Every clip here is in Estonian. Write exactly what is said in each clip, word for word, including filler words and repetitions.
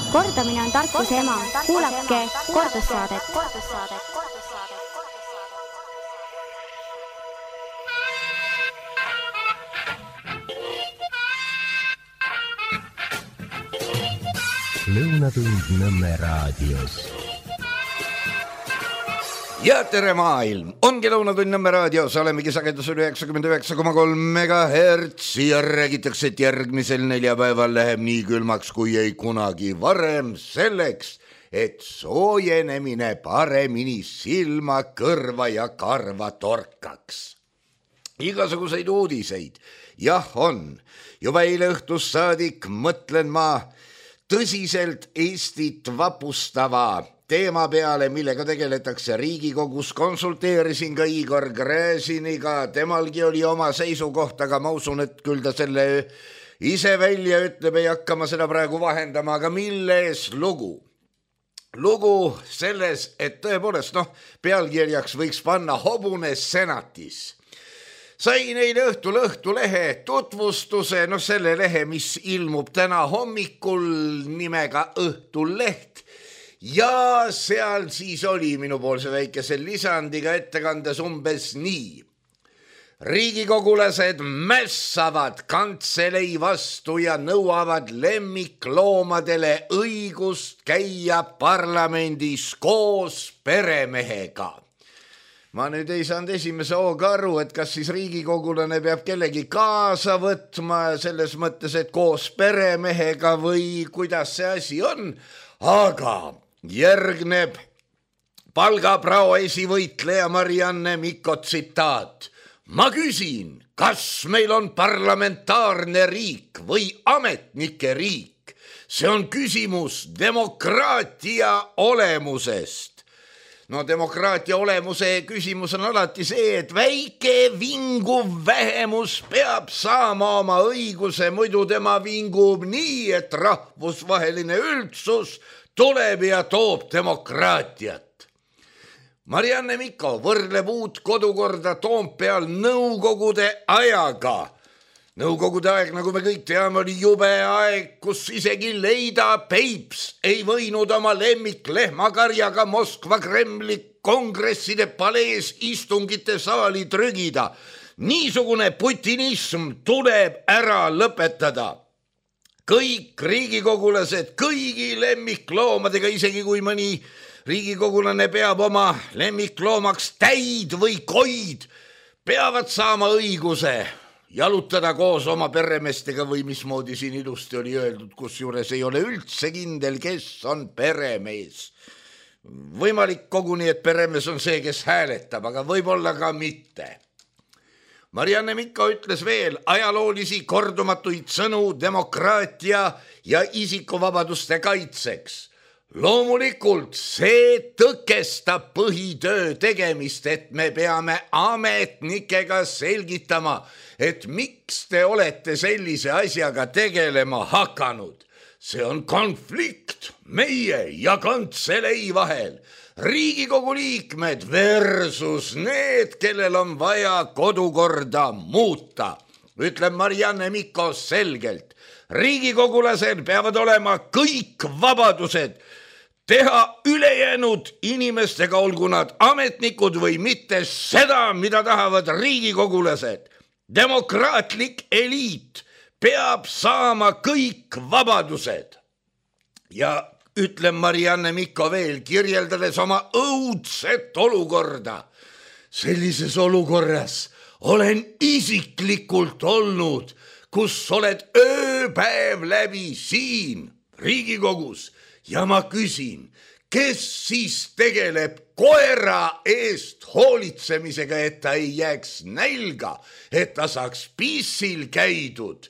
Kordamine on tarkuse ema. Kuulake kordussaadet. Lõunatund Nõmme raadios. Ja tere maailm, ongi Lõunatund Nõmme raadios, olemegi sagedusel üheksakümmend üheksa koma kolm megahertsi ja räägitakse, et järgmisel neljapäeval läheb nii külmaks kui ei kunagi varem selleks, et soojenemine paremini silma, kõrva ja karva torkaks. Igasuguseid uudiseid, jah on, juba eile õhtust saadik mõtlen ma tõsiselt Eestit vapustava teema peale, millega tegeletakse Riigikogus. Konsulteerisin ka Igor Gräziniga, temalgi oli oma seisukoht, aga ma usun, et küll ta selle ise välja ütleb, ei hakka ma seda praegu vahendama, aga milles lugu? Lugu selles, et tõepoolest, noh, pealkirjaks võiks panna hobune senatis. Sain eile õhtul Õhtulehe tutvustuse, no selle lehe, mis ilmub täna hommikul nimega Õhtuleht. Ja seal siis oli minupoolse väikese lisandiga ettekandes umbes nii. Riigikogulased mässavad kantselei vastu ja nõuavad lemmikloomadele õigust käia parlamendis koos peremehega. Ma nüüd ei saanud esimese hooga aru, et kas siis riigikogulane peab kellegi kaasa võtma selles mõttes, et koos peremehega või kuidas see asi on, aga järgneb palgaprao esivõitleja Marianne Mikko tsitaat. Ma küsin, kas meil on parlamentaarne riik või ametnike riik? See on küsimus demokraatia olemusest. No demokraatia olemuse küsimus on alati see, et väike vinguv vähemus peab saama oma õiguse, muidu tema vingub nii, et rahvusvaheline üldsus tuleb ja toob demokraatiat. Marianne Mikko võrdleb uut kodukorda Toompeal nõukogude ajaga. Nõukogude aeg, nagu me kõik teame, oli jube aeg, kus isegi Leida Peips ei võinud oma lemmiklehmakarjaga Moskva Kremli kongresside palees istungite saali trügida. Niisugune putinism tuleb ära lõpetada. Kõik riigikogulased, kõigi lemmikloomadega, isegi kui mõni riigikogulane peab oma lemmikloomaks täid või koid, peavad saama õiguse jalutada koos oma peremestega või mismoodi siin ilusti oli öeldud, kus juures ei ole üldse kindel, kes on peremees. Võimalik koguni, et peremees on see, kes hääletab, aga võib-olla ka mitte. Marianne Mikko ütles veel ajaloolisi kordumatuid sõnu demokraatia ja isikuvabaduste kaitseks. Loomulikult see tõkestab põhitöö tegemist, et me peame ametnikega selgitama, et miks te olete sellise asjaga tegelema hakanud. See on konflikt meie ja kantselei vahel. Riigikogu liikmed versus need, kellel on vaja kodukorda muuta, ütleb Marianne Mikko selgelt. Riigikogulased peavad olema kõik vabadused teha ülejäänud inimestega, olgu nad ametnikud või mitte, seda, mida tahavad riigikogulased. Demokraatlik eliit peab saama kõik vabadused. Ja ütleb Marianne Mikko veel, kirjeldades oma õudset olukorda. Sellises olukorras olen isiklikult olnud, kus oled ööpäev läbi siin Riigikogus ja ma küsin, kes siis tegeleb koera eest hoolitsemisega, et ta ei jääks nälga, et ta saaks pissil käidud.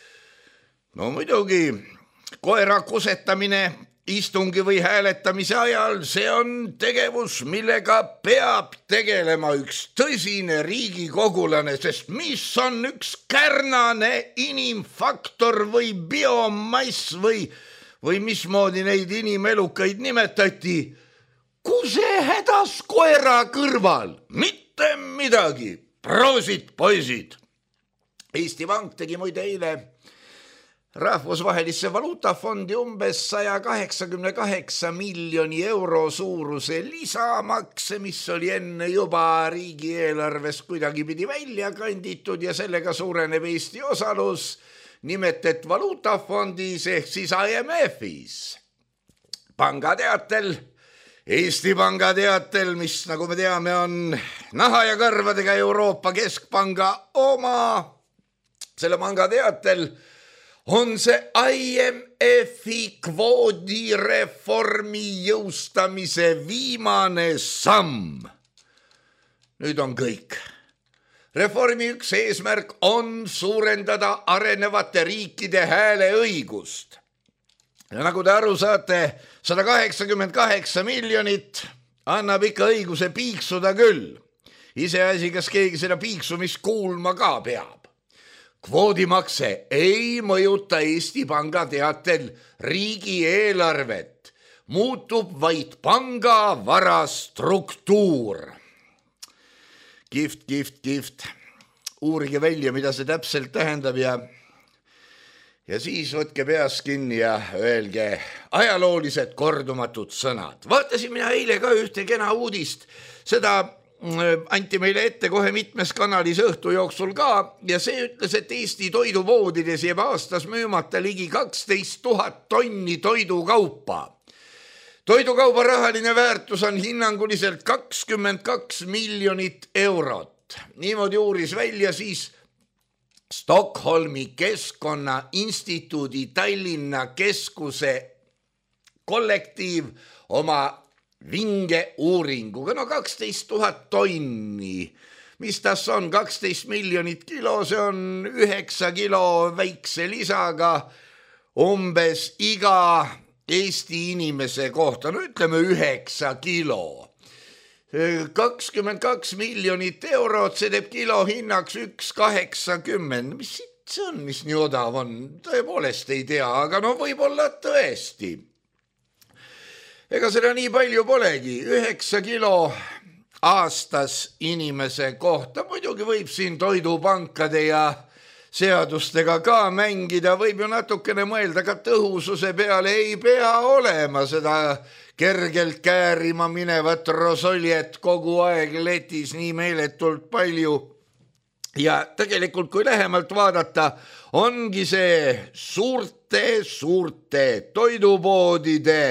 No muidugi, koera kusetamine istungi või hääletamise ajal, see on tegevus, millega peab tegelema üks tõsine riigikogulane, sest mis on üks kärnane inimfaktor või biomass või, või mismoodi neid inimelukaid nimetati, kuse hädas koera kõrval, mitte midagi. Proosit, poisid! Eesti Pank tegi muide eile rahvusvahelisse valuutafondi umbes saja kaheksakümne kaheksa miljoni euro suuruse lisamakse, mis oli enne juba riigieelarvest kuidagi pidi välja kanditud ja sellega suureneb Eesti osalus nimetet valuutafondis ehk siis I M F-is. Pangateatel, Eesti Panga teatel, mis nagu me teame on naha ja karvadega Euroopa Keskpanga oma, selle panga teatel on see I M F-i kvoodireformi jõustamise viimane samm. Nüüd on kõik. Reformi üks eesmärk on suurendada arenevate riikide hääleõigust. Ja nagu te aru saate, sada kaheksakümmend kaheksa miljonit annab ikka õiguse piiksuda küll. Iseasi, kas keegi seda piiksumist kuulma ka peab. Kvoodimakse ei mõjuta Eesti Panga teatel riigieelarvet, muutub vaid panga varastruktuur. Kihvt, kihvt, kihvt. Uurige välja, mida see täpselt tähendab ja, ja siis võtke peas kinni ja öelge ajaloolised kordumatud sõnad. Vaatasin mina eile ka ühte kena uudist, seda anti meile ette kohe mitmes kanalis õhtu jooksul ka ja see ütles, et Eesti toidupoodides jääb aastas müümata ligi kaksteist tuhat tonni toidukaupa. Toidukauba rahaline väärtus on hinnanguliselt kakskümmend kaks miljonit eurot. Niimoodi uuris välja siis Stockholmi Keskkonnainstituudi Tallinna keskuse kollektiiv oma vinge uuringuga. No kaksteist tuhat tonni. Mis tas on? kaksteist miljonit kilo, see on üheksa kilo väikse lisaga umbes iga Eesti inimese kohta. No ütleme üheksa kilo. kakskümmend kaks miljonit eurot, see teeb kilo hinnaks üks kaheksakümmend. Mis see on, mis nii odav on? Tõepoolest ei tea, aga no võib-olla tõesti. Ega seda nii palju polegi, üheksa kilo aastas inimese kohta. Muidugi võib siin toidupankade ja seadustega ka mängida, võib ju natukene mõelda ka tõhususe peale, ei pea olema seda kergelt käärima minevat rosoljet kogu aeg letis nii meeletult palju. Ja tegelikult, kui lähemalt vaadata, ongi see suurte, suurte toidupoodide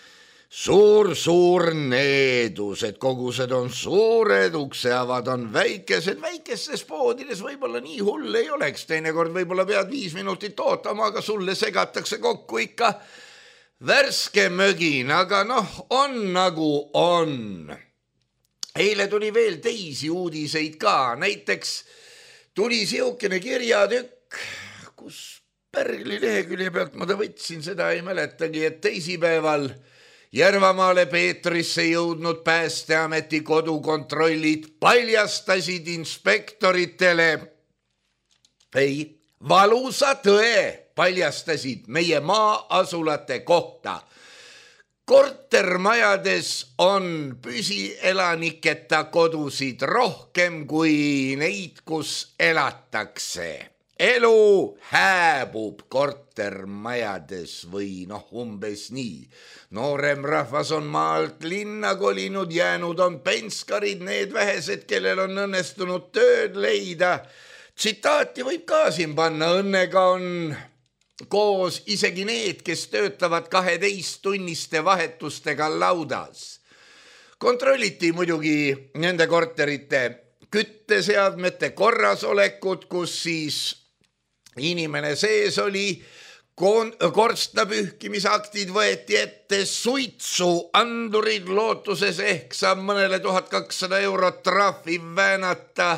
suur-suur needus, et kogused on suured, ukseavad on väikesed, väikestes poodides võib-olla nii hull ei oleks, teinekord võib-olla pead viis minutit ootama, aga sulle segatakse kokku ikka värske mögin, aga noh, on nagu on. Eile tuli veel teisi uudiseid ka, näiteks tuli siukene kirjatükk, kus Pärgli lehekülje pealt ma ta võtsin, seda ei mäletagi, et teisipäeval Järvamaale Peetrisse jõudnud Päästeameti kodukontrollid paljastasid inspektoritele, ei, valusa tõe paljastasid meie maa-asulate kohta. Kortermajades on püsielaniketa kodusid rohkem kui neid, kus elatakse. Elu hääbub kortermajades või noh, umbes nii. Noorem rahvas on maalt linna kolinud, jäänud on penskarid, need vähesed, kellel on õnnestunud tööd leida. Tsitaati võib ka siin panna, õnnega on koos isegi need, kes töötavad kaheteist tunniste vahetustega laudas. Kontrolliti muidugi nende korterite kütteseadmete korrasolekut, kus siis inimene sees oli, korstna pühkimisaktid võeti ette, suitsu andurid lootuses ehk saab mõnele tuhat kakssada eurot trahvi väänata.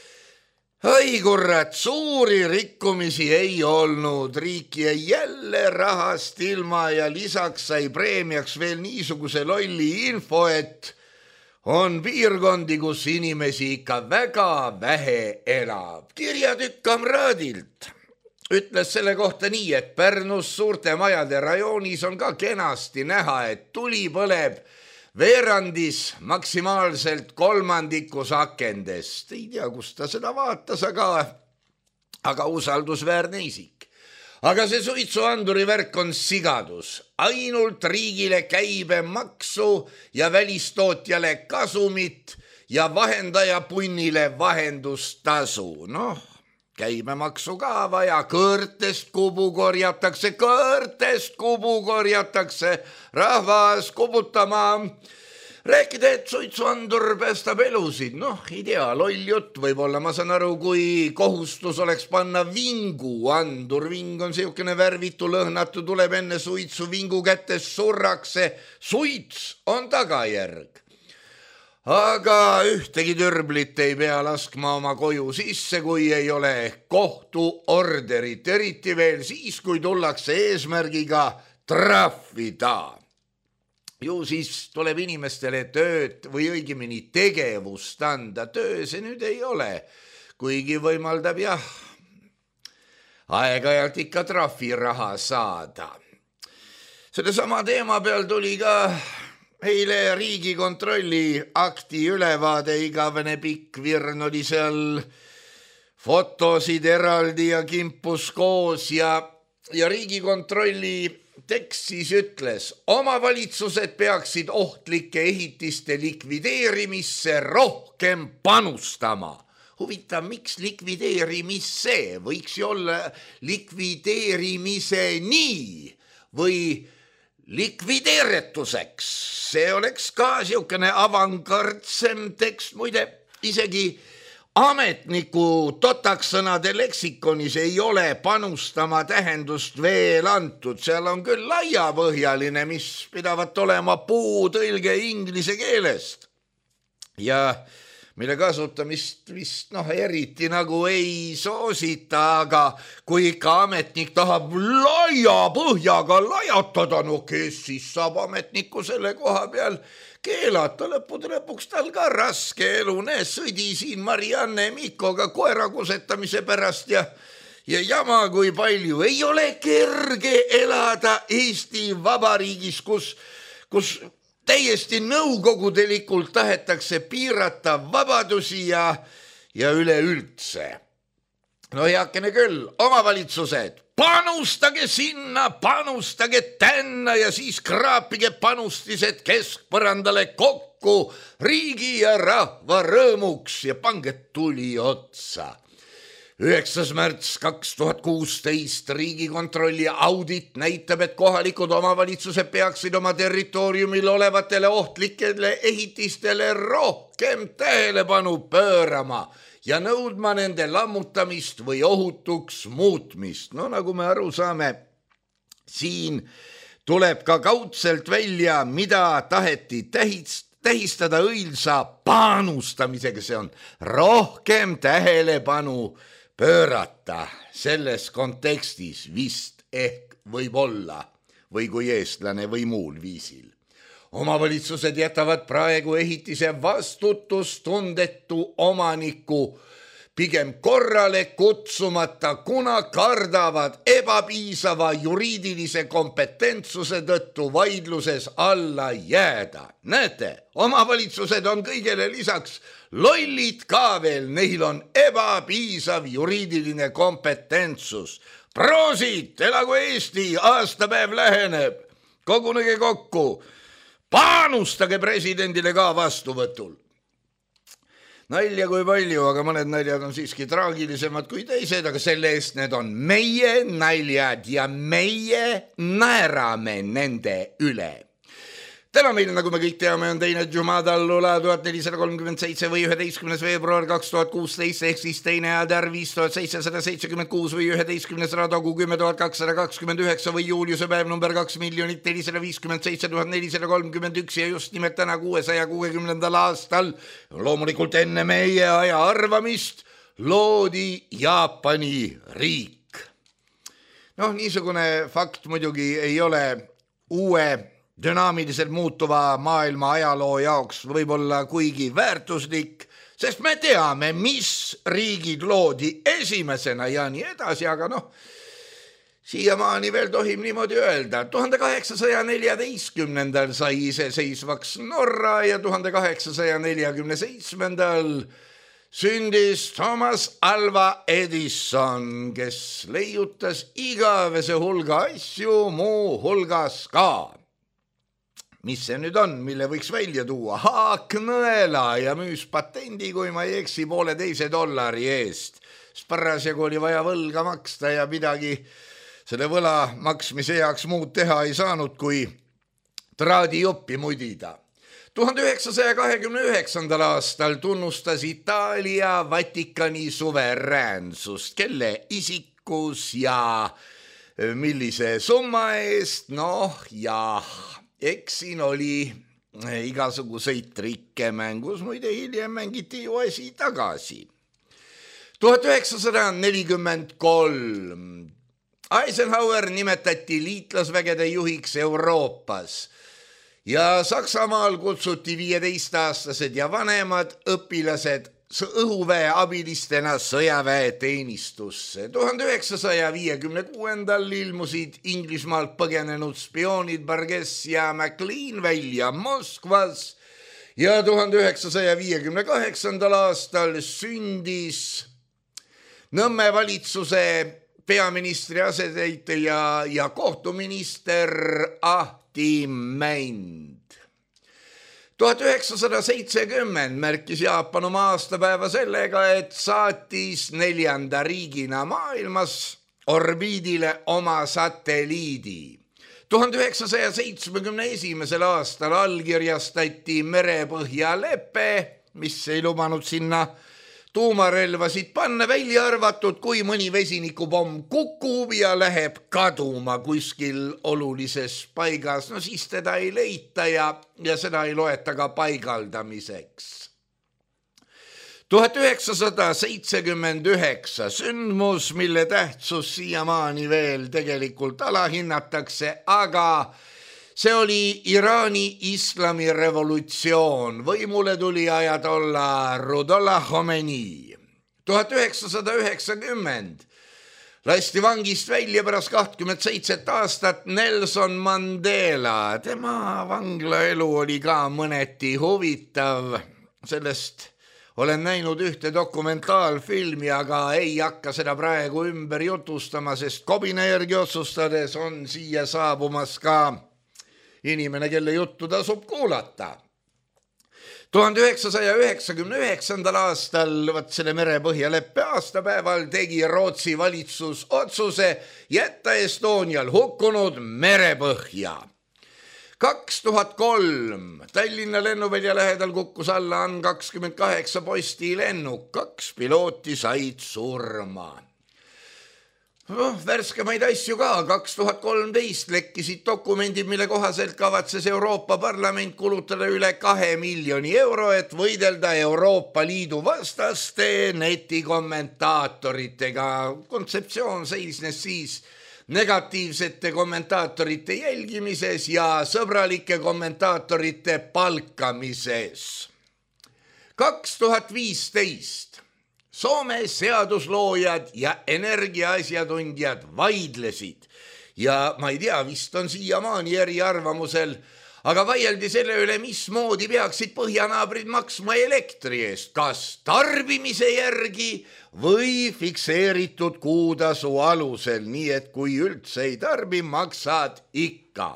Ai kurat, suuri rikkumisi ei olnud, riik jäi jälle rahast ilma ja lisaks sai preemiaks veel niisuguse lolli info, et on piirkondi, kus inimesi ikka väga vähe elab. Kirjatükk Kamraadilt ütles selle kohta nii, et Pärnus suurte majade rajoonis on ka kenasti näha, et tuli põleb veerandis maksimaalselt kolmandikus akendest. Ei tea, kus ta seda vaatas, aga, aga usaldusväärne isik. aga see suitsuanduri värk on sigadus. Ainult riigile käibemaksu ja välistootjale kasumit ja vahendaja punnile vahendustasu. Noh, käibemaksu ka vaja, kõrtest kubu korjatakse, kõrtest kubu korjatakse, rahvas kubutama. Rääkida, et suitsuandur päästab elusid, noh, ei tea, loll jutt võib-olla, ma saan aru, kui kohustus oleks panna vinguandur, ving on siukene värvitu lõhnatu, tuleb enne suitsu, vingu kätes surrakse, suits on tagajärg. Aga ühtegi türblit ei pea laskma oma koju sisse, kui ei ole kohtuorderit, eriti veel siis, kui tullakse eesmärgiga trahvida. Ju siis tuleb inimestele tööd või õigemini tegevust anda. Töö see nüüd ei ole, kuigi võimaldab jah, aeg-ajalt ikka trahviraha saada. Selle sama teema peal tuli ka eile Riigikontrolli akti ülevaade, igavene pikk virn oli seal, fotosid eraldi ja kimpus koos ja, ja Riigikontrolli tekst siis ütles, omavalitsused peaksid ohtlike ehitiste likvideerimisse rohkem panustama. Huvitav, miks likvideerimisse? Võiks ju olla likvideerimise nii või likvideeretuseks. See oleks ka siukene avangardsem tekst, muide isegi ametniku totaksõnade leksikonis ei ole panustama tähendust veel antud. Seal on küll laiapõhjaline, mis pidavat olema puutõlge inglise keelest. Ja mille kasutamist vist noh, eriti nagu ei soosita, aga kui ikka ametnik tahab laiapõhjaga lajatada, no kes siis saab ametniku selle koha peal keelata, lõppude lõpuks tal ka raske elu, näe, sõdi siin Marianne Mikkoga koerakusetamise pärast ja, ja jama kui palju. Ei ole kerge elada Eesti Vabariigis, kus, kus täiesti nõukogudelikult tahetakse piirata vabadusi ja, ja üleüldse. No heakene küll, omavalitsused, panustage sinna, panustage tänna ja siis kraapige panustised keskpõrandale kokku riigi ja rahva rõõmuks ja pange tuli otsa. üheksas märts kaks tuhat kuusteist Riigikontrolli audit näitab, et kohalikud omavalitsused peaksid oma territooriumil olevatele ohtlikele ehitistele rohkem tähelepanu pöörama ja nõudma nende lammutamist või ohutuks muutmist. No nagu me aru saame, siin tuleb ka kaudselt välja, mida taheti tähistada õilsa panustamisega. See on rohkem tähelepanu pöörata selles kontekstis vist ehk võib olla või kui eestlane või muul viisil. Omavalitsused jätavad praegu ehitise vastutustundetu omaniku pigem korrale kutsumata, kuna kardavad ebapiisava juriidilise kompetentsuse tõttu vaidluses alla jääda. Näete, omavalitsused on kõigele lisaks lollid ka veel, neil on ebapiisav juriidiline kompetentsus. Proosit, elagu Eesti, aastapäev läheneb, kogunege kokku, panustage presidendile ka vastuvõtul. Nalja kui palju, aga mõned naljad on siiski traagilisemad kui teised, aga selle eest need on meie naljad ja meie naerame nende üle. Täna meil, nagu me kõik teame, on teine Jumadallula tuhat nelisada kolmkümmend seitse või üheteistkümnes veebruar kaks tuhat kuusteist, ehk siis teine Adar viis tuhat seitsesada seitsekümmend kuus või üheteistkümnes Radogu kümme tuhat kakssada kakskümmend üheksa või Juliuse päev number kaks miljonit nelisada viiskümmend seitse tuhat nelisada kolmkümmend üks ja just nimelt täna kuuesaja kuuekümnendal aastal, loomulikult enne meie aja arvamist, loodi Jaapani riik. Noh, niisugune fakt muidugi ei ole uue dünaamiliselt muutuva maailma ajaloo jaoks võib-olla kuigi väärtuslik, sest me teame, mis riigid loodi esimesena ja nii edasi, aga noh, siiamaani veel tohib niimoodi öelda. tuhande kaheksasaja neljateistkümnendal sai iseseisvaks Norra ja tuhande kaheksasaja neljakümne seitsmendal sündis Thomas Alva Edison, kes leiutas igavese hulga asju, muu hulgas ka. Mis see nüüd on, mille võiks välja tuua? Haaknõela ja müüs patendi, kui ma ei eksi, poole teise dollari eest. Parasjagu oli vaja võlga maksta ja midagi selle võla maksmise heaks muud teha ei saanud, kui traadijuppi mudida. tuhande üheksasaja kahekümne üheksandal aastal tunnustas Itaalia Vatikani suveräänsust, kelle isikus ja millise summa eest, noh jah, eks siin oli igasuguseid trikke mängus, muide hiljem mängiti ju asi tagasi. tuhat üheksasada nelikümmend kolm Eisenhower nimetati liitlasvägede juhiks Euroopas ja Saksamaal kutsuti viieteistaastased ja vanemad õpilased õhuväe abilistena sõjaväe teenistusse. tuhande üheksasaja viiekümne kuuendal ilmusid Inglismaalt põgenenud spioonid Burgess ja McLean välja Moskvas ja tuhande üheksasaja viiekümne kaheksandal aastal sündis Nõmme valitsuse peaministri asetäitja ja kohtuminister Ahti Mänd. tuhat üheksasada seitsekümmend märkis Jaapan oma aastapäeva sellega, et saatis neljanda riigina maailmas orbiidile oma satelliidi. tuhande üheksasaja seitsmekümne esimesel aastal allkirjastati merepõhja lepe, mis ei lubanud sinna tuumarelvasid panna, välja arvatud, kui mõni vesinikupomm kukub ja läheb kaduma kuskil olulises paigas, no siis teda ei leita ja, ja seda ei loeta ka paigaldamiseks. tuhat üheksasada seitsekümmend üheksa sündmus, mille tähtsus siiamaani veel tegelikult alahinnatakse, aga see oli Iraani islamirevolutsioon. Võimule tuli ajatolla Ruhollah Khomeini. tuhat üheksasada üheksakümmend lasti vangist välja pärast kahtekümmet seitset aastat Nelson Mandela. Tema vanglaelu oli ka mõneti huvitav. Sellest olen näinud ühte dokumentaalfilmi, aga ei hakka seda praegu ümber jutustama, sest kobina järgi otsustades on siia saabumas ka inimene, kelle juttu tasub kuulata. tuhande üheksasaja üheksakümne üheksandal aastal, võt selle merepõhjaleppe aastapäeval, tegi Rootsi valitsus otsuse jätta Estonial hukkunud merepõhja. kaks tuhat kolm Tallinna lennuvälja lähedal kukkus alla An kakskümmend kaheksa postilennuk, kaks pilooti said surma. No, värskemaid asju ka. kaks tuhat kolmteist lekkisid dokumendid, mille kohaselt kavatses Euroopa Parlament kulutada üle kahe miljoni euro, et võidelda Euroopa Liidu vastaste netikommentaatoritega. Kontseptsioon seisnes siis negatiivsete kommentaatorite jälgimises ja sõbralike kommentaatorite palkamises. kaks tuhat viisteist Soome seadusloojad ja energiaasjatundjad vaidlesid ja ma ei tea, vist on siiamaani eriarvamusel, aga vaieldi selle üle, mismoodi peaksid põhjanaabrid maksma elektri eest, kas tarbimise järgi või fikseeritud kuutasu alusel, nii et kui üldse ei tarbi, maksad ikka.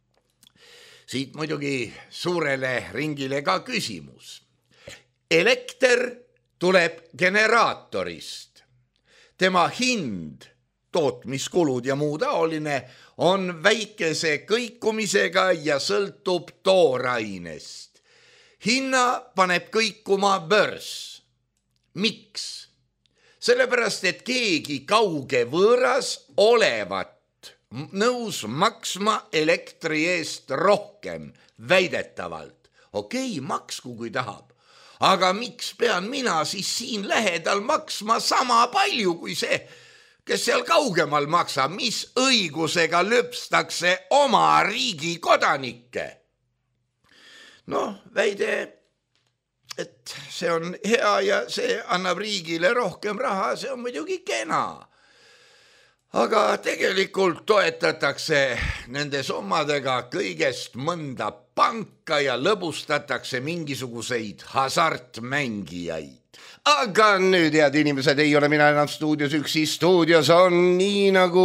Siit muidugi suurele ringile ka küsimus. Elekter tuleb generaatorist. Tema hind, tootmiskulud ja muu taoline on väikese kõikumisega ja sõltub toorainest. Hinna paneb kõikuma börs. Miks? Sellepärast, et keegi kauge võõras olevat nõus maksma elektri eest rohkem, väidetavalt. Okei, maksku kui tahab. Aga miks pean mina siis siin lähedal maksma sama palju kui see, kes seal kaugemal maksab, mis õigusega lõpstakse oma riigi kodanikke? Noh, väide, et see on hea ja see annab riigile rohkem raha, see on muidugi kena. aga tegelikult toetatakse nende summadega kõigest mõnda panka ja lõbustatakse mingisuguseid hasartmängijaid. Aga nüüd, head inimesed, ei ole mina enam stuudios üksi, stuudios on nii nagu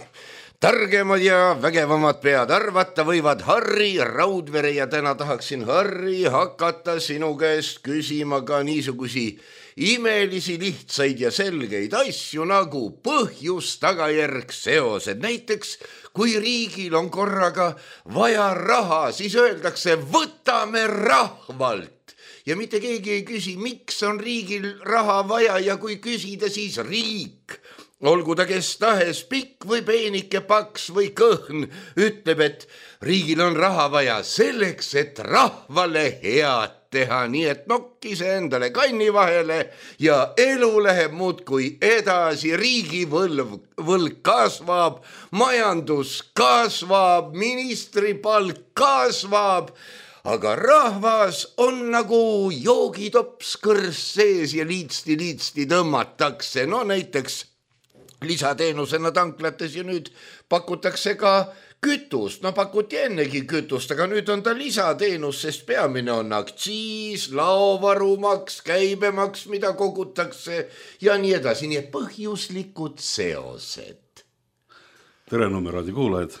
targemad ja vägevamad pead arvata võivad Harri Raudvere ja täna tahaksin, Harri, hakata sinu käest küsima ka niisugusi imelisi, lihtsaid ja selgeid asju nagu põhjus, tagajärg, seosed. Näiteks, kui riigil on korraga vaja raha, siis öeldakse, võtame rahvalt. Ja mitte keegi ei küsi, miks on riigil raha vaja ja kui küsida, siis riik, olgu ta kes tahes, pikk või peenike, paks või kõhn, ütleb, et riigil on raha vaja selleks, et rahvale head teha, nii et nokki see endale kanni vahele ja elu läheb muudkui edasi, riigi võlv, võlg kasvab, majandus kasvab, ministri palk kasvab, aga rahvas on nagu joogitops kõrs sees ja liitsti-liitsti tõmmatakse. No näiteks lisateenusena tanklates ja nüüd pakutakse ka kütust. No pakuti ennegi kütust, aga nüüd on ta lisateenus, sest peamine on aktsiis, laovarumaks, käibemaks, mida kogutakse ja nii edasi. Nii et põhjuslikud seosed. Tere Nummerradio kuulajad.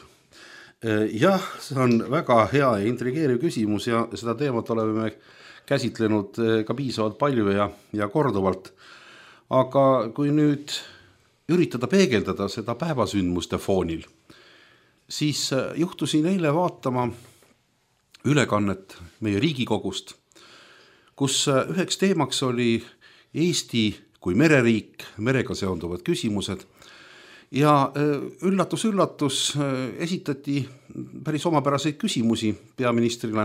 Jah, see on väga hea ja intrigeeriv küsimus ja seda teemat oleme käsitlenud ka piisavalt palju ja, ja korduvalt. Aga kui nüüd üritada peegeldada seda päevasündmuste foonil, siis juhtusin eile vaatama ülekannet meie Riigikogust, kus üheks teemaks oli Eesti kui mereriik, merega seonduvad küsimused. Ja üllatus, üllatus esitati päris omapäraseid küsimusi peaministrile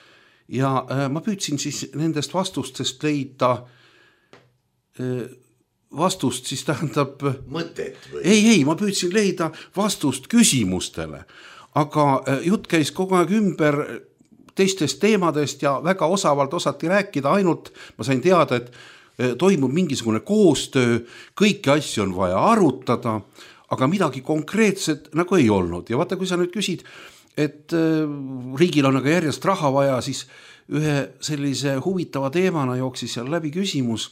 ja ma püüdsin siis nendest vastustest leida vastust, siis tähendab mõtet või? Ei, ei, ma püüdsin leida vastust küsimustele, aga jutt käis kogu aeg ümber teistest teemadest ja väga osavalt osati rääkida, ainult ma sain teada, et toimub mingisugune koostöö, kõiki asju on vaja arutada, aga midagi konkreetset nagu ei olnud. Ja vaata, kui sa nüüd küsid, et riigil on aga järjest raha vaja, siis ühe sellise huvitava teemana jooksis seal läbi küsimus,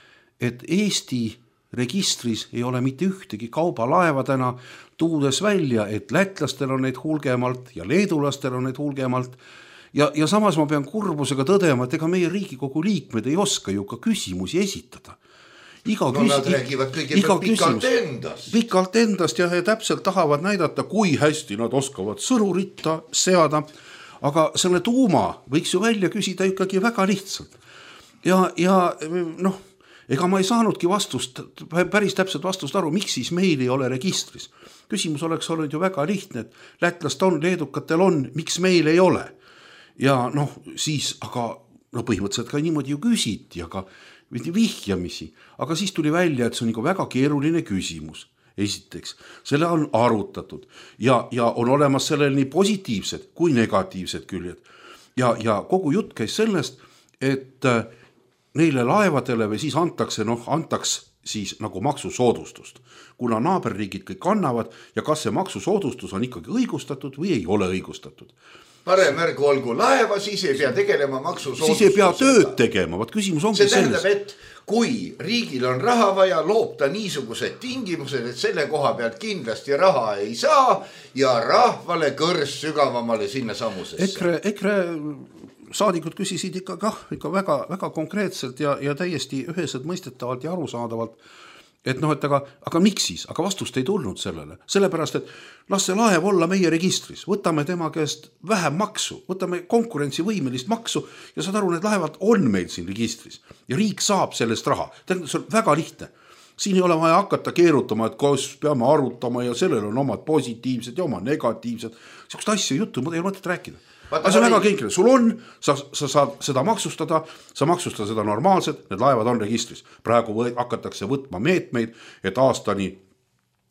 et Eesti registris ei ole mitte ühtegi kaubalaevadena, tuudes välja, et lätlastel on neid hulgemalt ja leedulastel on neid hulgemalt. Ja, ja samas ma pean kurbusega tõdema, et ega meie Riigikogu liikmed ei oska ju ka küsimusi esitada. Iga no küsi... nad räägivad kõigepealt pikalt endast. Pikalt endast ja täpselt tahavad näidata, kui hästi nad oskavad sõnuritta seada. Aga selle tuuma võiks ju välja küsida ikkagi väga lihtsalt. Ja, ja noh, ega ma ei saanudki vastust, päris täpselt vastust aru, miks siis meil ei ole registris. Küsimus oleks olnud ju väga lihtne, et lätlast on, leedukatel on, miks meil ei ole. Ja noh, siis, aga no põhimõtteliselt ka niimoodi ju küsiti, aga vihjamisi. Aga siis tuli välja, et see on ikka väga keeruline küsimus. Esiteks, selle on arutatud ja, ja on olemas sellel nii positiivsed kui negatiivsed küljed. Ja, ja kogu jutt käis sellest, et neile laevadele või siis antakse, noh, antaks siis nagu maksusoodustust, kuna naaberriigid kõik annavad ja kas see maksusoodustus on ikkagi õigustatud või ei ole õigustatud. Parem ärgu olgu laeva, siis ei pea tegelema maksusoodustusega. Siis ei pea tööd tegema, vaat küsimus ongi selles. See tähendab, et kui riigil on raha vaja, loob ta niisugused tingimused, et selle koha pealt kindlasti raha ei saa ja rahvale kõrs sügavamale sinna samusesse. EKRE, EKRE saadikud küsisid ikka, kah, ikka väga, väga konkreetselt ja, ja täiesti üheselt mõistetavalt ja arusaadavalt, et noh, et aga, aga miks siis? Aga vastust ei tulnud sellele. Sellepärast, et las see laev olla meie registris, võtame tema käest vähem maksu, võtame konkurentsivõimelist maksu ja saad aru, need laevad on meil siin registris ja riik saab sellest raha. See on väga lihtne. Siin ei ole vaja hakata keerutama, et kas peame arutama ja sellel on omad positiivsed ja omad negatiivsed. Sellist asja juttu, ma ei ole mõtet rääkida. Aga see on väga kenkine. Sul on, sa, sa saad seda maksustada, sa maksustada seda normaalselt, need laevad on registris. Praegu või, hakatakse võtma meetmeid, et aastani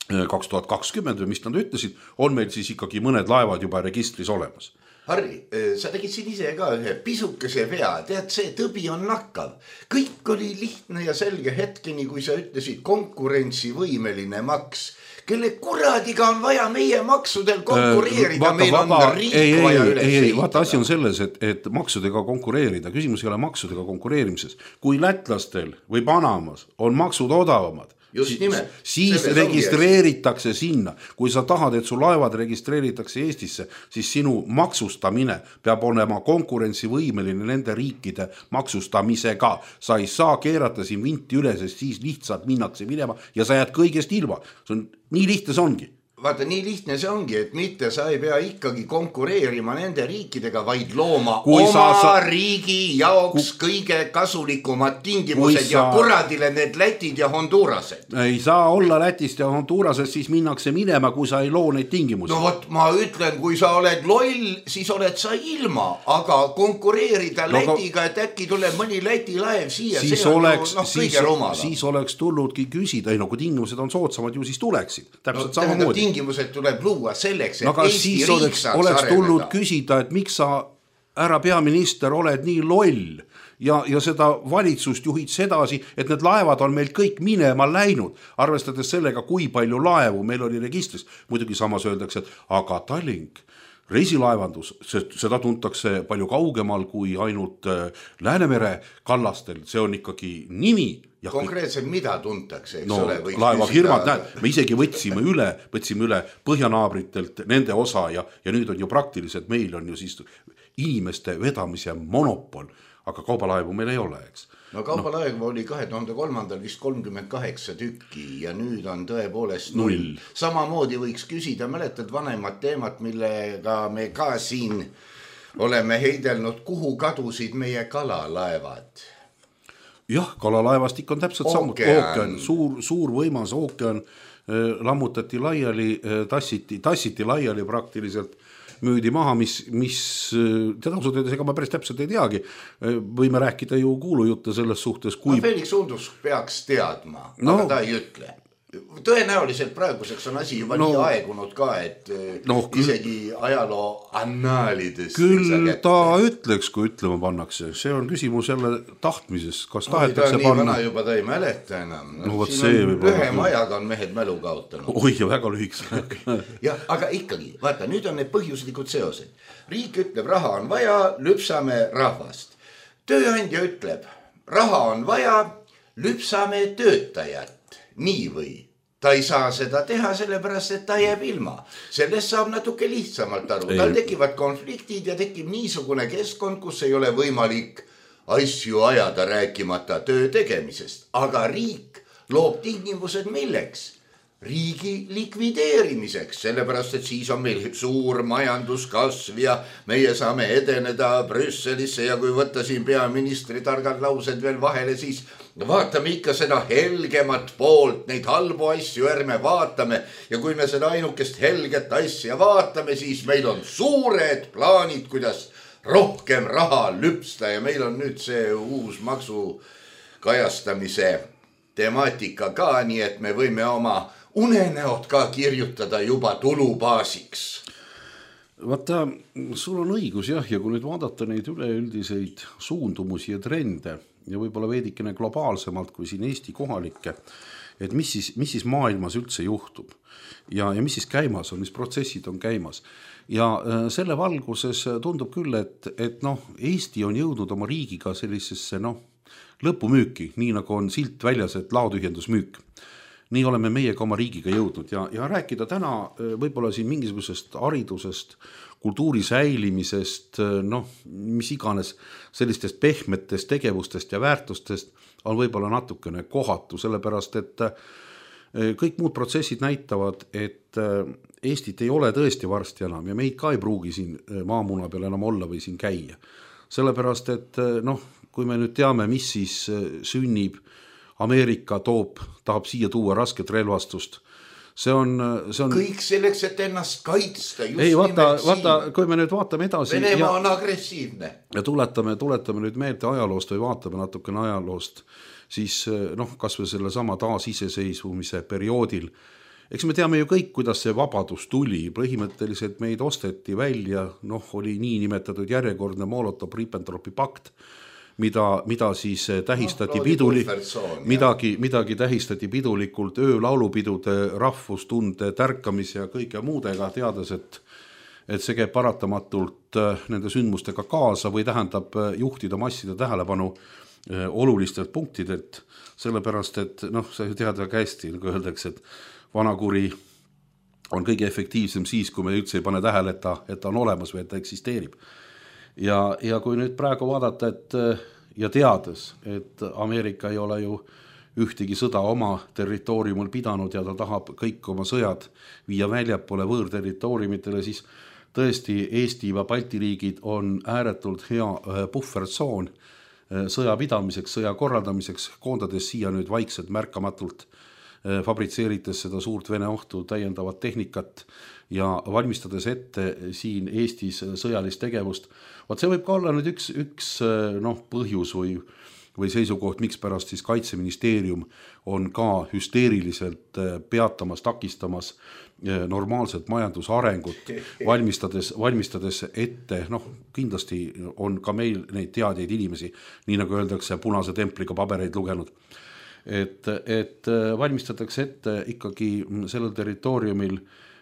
kaks tuhat kakskümmend või mis nad ütlesid, on meil siis ikkagi mõned laevad juba registris olemas. Harri, sa tegid siin ise ka ühe pisukese vea, tead, see tõbi on nakkav. Kõik oli lihtne ja selge hetkeni, kui sa ütlesid konkurentsivõimeline maks. Kelle kuradiga on vaja meie maksudel konkureerida, vaata, meil on vaba, riik ei, vaja üles ei, ei, vaata, asi on selles, et, et maksudega konkureerida, küsimus ei ole maksudega konkureerimises. Kui lätlastel või Panamas on maksud odavamad, Just nimelt. siis Selles registreeritakse sinna, kui sa tahad, et su laevad registreeritakse Eestisse, siis sinu maksustamine peab olema konkurentsivõimeline nende riikide maksustamisega. Sa ei saa keerata siin vinti üle, sest siis lihtsalt minnakse minema ja sa jääd kõigest ilma. See on, nii lihtne see ongi. Vaata, nii lihtne see ongi, et mitte sa ei pea ikkagi konkureerima nende riikidega, vaid looma kui oma sa... riigi jaoks kui... kõige kasulikumad tingimused sa... ja kuradile need Lätid ja Hondurased. Ei saa olla Lätist ja Hondurasest, siis minnakse minema, kui sa ei loo neid tingimusi. No vot, ma ütlen, kui sa oled loll, siis oled sa ilma, aga konkureerida no, Lätiga, et äkki tuleb mõni Läti laev siia, siis see on oleks, ju no, siis, kõige rumalam. Siis oleks tulludki küsida, ei no kui tingimused on soodsamad, ju siis tuleksid. Täpselt no, sama moodi. Tingimused tuleb luua selleks, et aga Eesti riik oleks, saaks oleks areneda. Tulnud küsida, et miks sa, härra peaminister, oled nii loll ja, ja seda valitsust juhid sedasi, et need laevad on meil kõik minema läinud, arvestades sellega, kui palju laevu meil oli registris. Muidugi samas öeldakse, et aga Tallink, reisilaevandus, seda tuntakse palju kaugemal kui ainult Läänemere kallastel, see on ikkagi nimi. Ja konkreetselt kõik... mida tuntakse, eks no, ole? Laevafirmad, näed, me isegi võtsime üle, võtsime üle põhjanaabritelt nende osa ja, ja nüüd on ju praktiliselt, meil on ju siis inimeste vedamise monopol, aga kaubalaevu meil ei ole, eks. No kaubalaevu no. oli kahe tuhande kolmandal vist kolmkümmend kaheksa tükki ja nüüd on tõepoolest null. null. Samamoodi võiks küsida, mäletad vanemad teemat, millega me ka siin oleme heidelnud, kuhu kadusid meie kalalaevad? Jah, kalalaevastik on täpselt samuti ookean, suur, suur võimas ookean, lammutati laiali, tassiti, tassiti laiali praktiliselt, müüdi maha, mis, mis tead ausalt öeldes, ega ma päris täpselt ei teagi, võime rääkida ju kuulujutte selles suhtes, kui... No, Felix Undus peaks teadma, no, aga ta ei ütle. Tõenäoliselt praeguseks on asi juba no, nii aegunud ka, et no, isegi ajaloo annaalides küll ta ütleks, kui ütlema pannakse, see on küsimus jälle tahtmises, kas tahetakse no, panna vana juba ta ei mäleta enam no, no, siin on lühem ajaga on mehed mälu kaotanud oi ja väga lühiks ja, aga ikkagi, vaata, nüüd on need põhjuslikud seosed riik ütleb, raha on vaja, lüpsame rahvast tööandja ütleb, raha on vaja, lüpsame töötajat nii või, ta ei saa seda teha sellepärast, et ta jääb ilma. Sellest saab natuke lihtsamalt aru. Tal tekivad konfliktid ja tekib niisugune keskkond, kus ei ole võimalik asju ajada rääkimata töö tegemisest. Aga riik loob tingimused milleks? Riigi likvideerimiseks, sellepärast, et siis on meil suur majanduskasv ja meie saame edeneda Brüsselisse ja kui võtta siin peaministri targad laused veel vahele, siis vaatame ikka seda helgemat poolt, neid halbu asju ärme vaatame ja kui me seda ainukest helget asja vaatame, siis meil on suured plaanid, kuidas rohkem raha lüpsta ja meil on nüüd see uus maksu kajastamise temaatika ka, nii et me võime oma unenäod ka kirjutada juba tulubaasiks. Vaata, sul on õigus jah, ja kui nüüd vaadata neid üleüldiseid suundumusi ja trende ja võib-olla veidikene globaalsemalt kui siin Eesti kohalikke, et mis siis, mis siis maailmas üldse juhtub ja, ja mis siis käimas on, mis protsessid on käimas. Ja selle valguses tundub küll, et, et noh, Eesti on jõudnud oma riigiga sellisesse noh, lõpumüüki, nii nagu on silt väljas, et laotühjendusmüük. Nii oleme meiega oma riigiga jõudnud ja, ja rääkida täna võib-olla siin mingisugusest haridusest, kultuuri säilimisest, noh, mis iganes sellistest pehmetest tegevustest ja väärtustest on võib-olla natukene kohatu, sellepärast et kõik muud protsessid näitavad, et Eestit ei ole tõesti varsti enam ja meid ka ei pruugi siin maamuna peal enam olla või siin käia. Sellepärast, et noh, kui me nüüd teame, mis siis sünnib, Ameerika toob, tahab siia tuua rasket relvastust. See on, see on... kõik selleks, et ennast kaitsta. Just ei, vaata, vaata, kui me nüüd vaatame edasi... Venemaa on agressiivne. Ja tuletame, tuletame nüüd meelde ajaloost või vaatame natukene ajaloost, siis noh, kas või selle sama taasiseseisvumise perioodil eks me teame ju kõik, kuidas see vabadus tuli, põhimõtteliselt meid osteti välja, noh, oli nii nimetatud järjekordne Molotov-Ribbentropi pakt, mida, mida siis tähistati no, piduli, midagi, midagi tähistati pidulikult öölaulupidude, rahvustunde, tärkamise ja kõige muudega, teades, et, et see käib paratamatult nende sündmustega kaasa või tähendab juhtida masside tähelepanu olulistelt punktidelt, sellepärast, et noh, sa tead väga hästi, nagu öeldakse, et vanakuri on kõige efektiivsem siis, kui me üldse ei pane tähele, et ta, et ta on olemas või et ta eksisteerib. Ja, ja kui nüüd praegu vaadata, et ja teades, et Ameerika ei ole ju ühtegi sõda oma territooriumil pidanud ja ta tahab kõik oma sõjad viia väljapoole võõrterritooriumitele, siis tõesti Eesti ja Balti riigid on ääretult hea puhvertsoon sõja pidamiseks, sõja korraldamiseks, koondades siia nüüd vaikselt märkamatult fabritseerites seda suurt Vene ohtu täiendavat tehnikat ja valmistades ette siin Eestis sõjalist tegevust. Vaat see võib ka olla nüüd üks, üks noh, põhjus või, või seisukoht, miks pärast siis Kaitseministeerium on ka hüsteeriliselt peatamas, takistamas normaalselt majandusarengut, valmistades, valmistades ette, noh, kindlasti on ka meil neid teadjaid inimesi, nii nagu öeldakse, punase templiga pabereid lugenud. Et, et valmistatakse ette ikkagi sellel territooriumil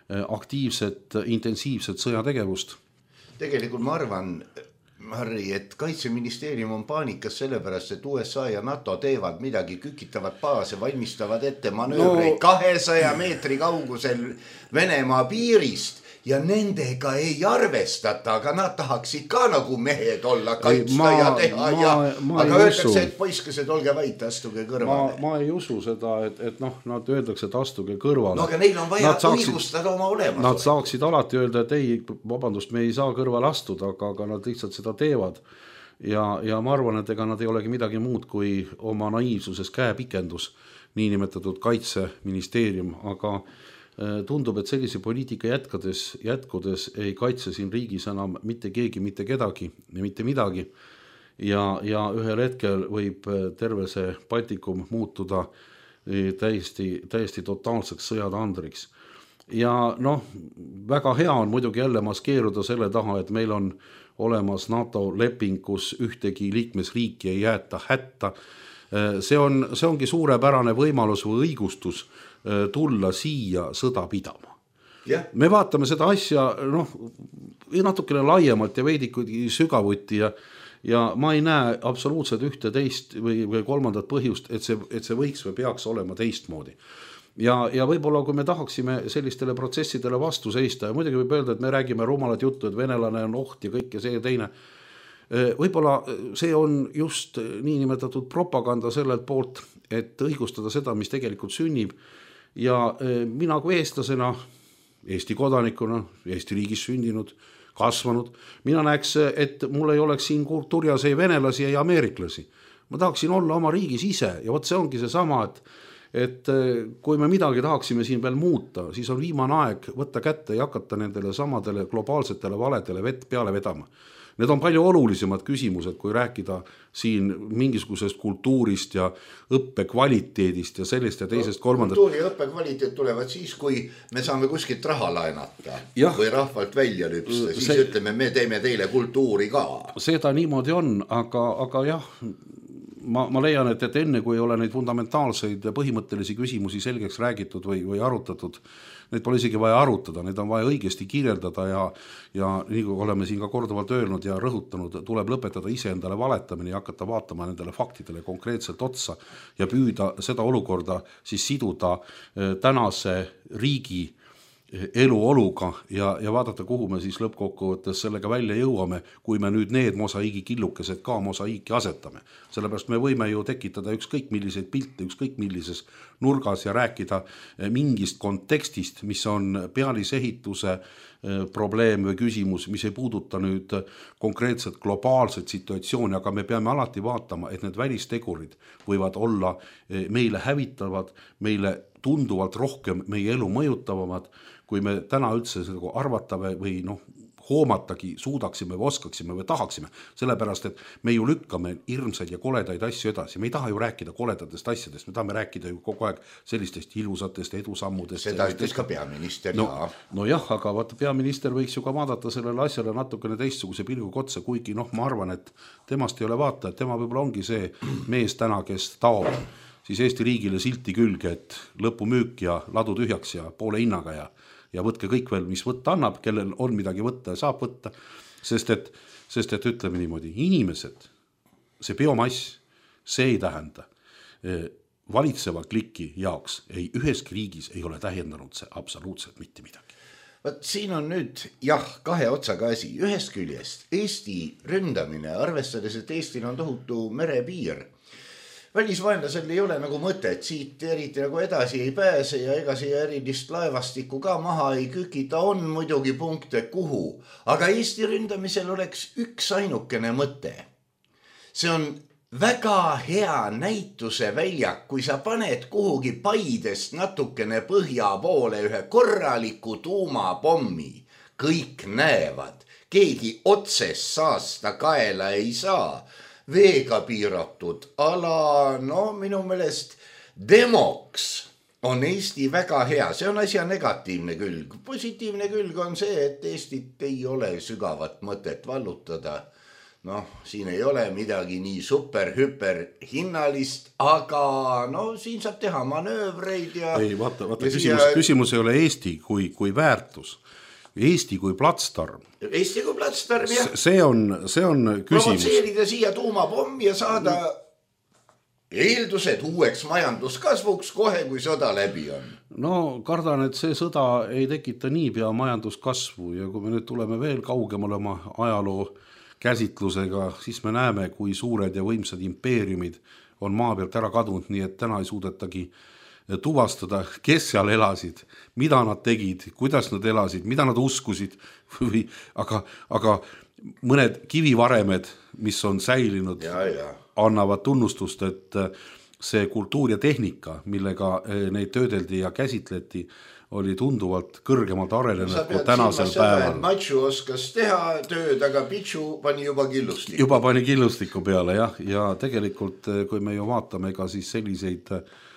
aktiivset, intensiivset sõjategevust. Tegelikult ma arvan, Harri, et Kaitseministeerium on paanikas sellepärast, et U S A ja NATO teevad midagi, kükitavad baase, valmistavad ette manöövreid no, kahesaja meetri kaugusel Venemaa piirist ja nendega ei arvestata, aga nad tahaksid ka nagu mehed olla, kaitsta ma, ja teha ma, ja ma aga öeldakse, et poiskesed, olge vait, astuge kõrvale. Ma, ma ei usu seda, et, et noh, nad öeldakse, et astuge kõrvale. No aga neil on vaja saaksid, õigustada oma olemas. Nad saaksid alati öelda, et ei, vabandust, me ei saa kõrvale astuda, aga, aga nad lihtsalt seda teevad. Ja, ja ma arvan, et ega nad ei olegi midagi muud kui oma naiivsuses käepikendus, niinimetatud Kaitseministeerium, aga tundub, et sellise poliitika jätkades, jätkudes ei kaitse siin riigis enam mitte keegi, mitte kedagi ja mitte midagi. Ja, ja ühel hetkel võib terve see Baltikum muutuda täiesti, täiesti totaalseks sõjatandriks. Ja noh, väga hea on muidugi jälle maskeeruda selle taha, et meil on olemas NATO leping, kus ühtegi liikmesriiki ei jäeta hätta. See, on, see ongi suurepärane võimalus või õigustus tulla siia sõda pidama. Yeah. Me vaatame seda asja noh, natukene laiemalt ja veidikuid sügavuti ja, ja ma ei näe absoluutselt ühte teist või, või kolmandat põhjust, et see, et see võiks või peaks olema teistmoodi. Ja, ja võib-olla kui me tahaksime sellistele protsessidele vastu seista ja muidugi võib öelda, et me räägime rumalat juttu, et venelane on oht ja kõik ja see ja teine. Võib-olla see on just niinimetatud propaganda sellelt poolt, et õigustada seda, mis tegelikult sünnib. Ja mina kui eestlasena, Eesti kodanikuna, Eesti riigis sündinud, kasvanud, mina näeks, et mul ei oleks siin turjas ei venelasi, ei ameeriklasi. Ma tahaksin olla oma riigis ise ja võt see ongi see sama, et, et kui me midagi tahaksime siin veel muuta, siis on viimane aeg võtta kätte ja hakata nendele samadele globaalsetele valedele vett peale vedama. Need on palju olulisemad küsimused, kui rääkida siin mingisugusest kultuurist ja õppe kvaliteedist ja sellest ja teisest kolmandat. Kultuuri ja õppe kvaliteet tulevad siis, kui me saame kuskilt raha laenata ja. Või rahvalt välja lüpsta, siis see, ütleme, me teeme teile kultuuri ka. Seda niimoodi on, aga, aga jah, ma, ma leian, et, et enne kui ei ole neid fundamentaalseid põhimõttelisi küsimusi selgeks räägitud või, või arutatud, neid pole isegi vaja arutada, neid on vaja õigesti kirjeldada ja, ja nii kui oleme siin ka korduvalt öelnud ja rõhutanud, tuleb lõpetada ise endale valetamine ja hakata vaatama nendele faktidele konkreetselt otsa ja püüda seda olukorda siis siduda tänase riigi eluoluga ja, ja vaadata, kuhu me siis lõppkokkuvõttes sellega välja jõuame, kui me nüüd need mosaiigi killukesed ka mosaiiki asetame. Sellepärast me võime ju tekitada ükskõik milliseid pilte, ükskõik millises nurgas ja rääkida mingist kontekstist, mis on pealisehituse probleem või küsimus, mis ei puuduta nüüd konkreetselt globaalset situatsiooni, aga me peame alati vaatama, et need välistegurid võivad olla meile hävitavad, meile tunduvalt rohkem meie elu mõjutavamad, kui me täna üldse arvata või noh, hoomatagi suudaksime või oskaksime või tahaksime, sellepärast, et me ju lükkame hirmsaid ja koledaid asju edasi, me ei taha ju rääkida koledatest asjadest, me tahame rääkida ju kogu aeg sellistest ilusatest edusammudest. Seda ütles ka peaminister, no, jaa. No jah, aga vaata, peaminister võiks ju ka vaadata sellele asjale natukene teistsuguse pilguga otsa, kuigi noh, ma arvan, et temast ei ole vaata, et tema võib-olla ongi see mees täna, kes taob siis Eesti riigile silti külge, et lõpumüük ja ladu tühjaks ja poole hinnaga ja ja võtke kõik veel, mis võtta annab, kellel on midagi võtta ja saab võtta, sest et, sest et ütleme niimoodi, inimesed, see biomass, see ei tähenda valitseva kliki jaoks, ei üheski riigis ei ole tähendanud see absoluutselt mitte midagi. Vaat siin on nüüd jah, kahe otsaga asi, ühest küljest Eesti ründamine, arvestades, et Eestil on tohutu merepiir, välisvaenlasel ei ole nagu mõtet, siit eriti nagu edasi ei pääse ja ega siia erilist laevastikku ka maha ei kükita, on muidugi punkte kuhu, aga Eesti ründamisel oleks üks ainukene mõte. See on väga hea näituse väljak, kui sa paned kuhugi Paidest natukene põhja poole ühe korraliku tuumapommi, kõik näevad, keegi otsest saasta kaela ei saa, veega piiratud ala, no minu meelest demoks on Eesti väga hea, see on asja negatiivne külg. Positiivne külg on see, et Eestit ei ole sügavat mõtet vallutada. Noh, siin ei ole midagi nii super-hüper hinnalist, aga no siin saab teha manöövreid ja... Ei, vaata, vaata küsimus, siia... küsimus ei ole Eesti kui, kui väärtus. Eesti kui platsdarm. Eesti kui platsdarm, jah. See on, see on küsimus. Provotseerida siia tuumapommi ja saada eeldused uueks majanduskasvuks kohe, kui sõda läbi on. No kardan, et see sõda ei tekita niipea majanduskasvu ja kui me nüüd tuleme veel kaugemale oma ajaloo käsitlusega, siis me näeme, kui suured ja võimsad impeeriumid on maa pealt ära kadunud, nii et täna ei suudetagi tuvastada, kes seal elasid, mida nad tegid, kuidas nad elasid, mida nad uskusid, või, aga, aga mõned kivivaremed, mis on säilinud, ja, ja. annavad tunnustust, et see kultuur ja tehnika, millega neid töödeldi ja käsitleti, oli tunduvalt kõrgemalt arenenud kui tänasel päeval. Matšu oskas teha tööd, aga Pitšu pani juba killustiku. Juba pani killustiku peale, jah, ja tegelikult, kui me ju vaatame ka siis selliseid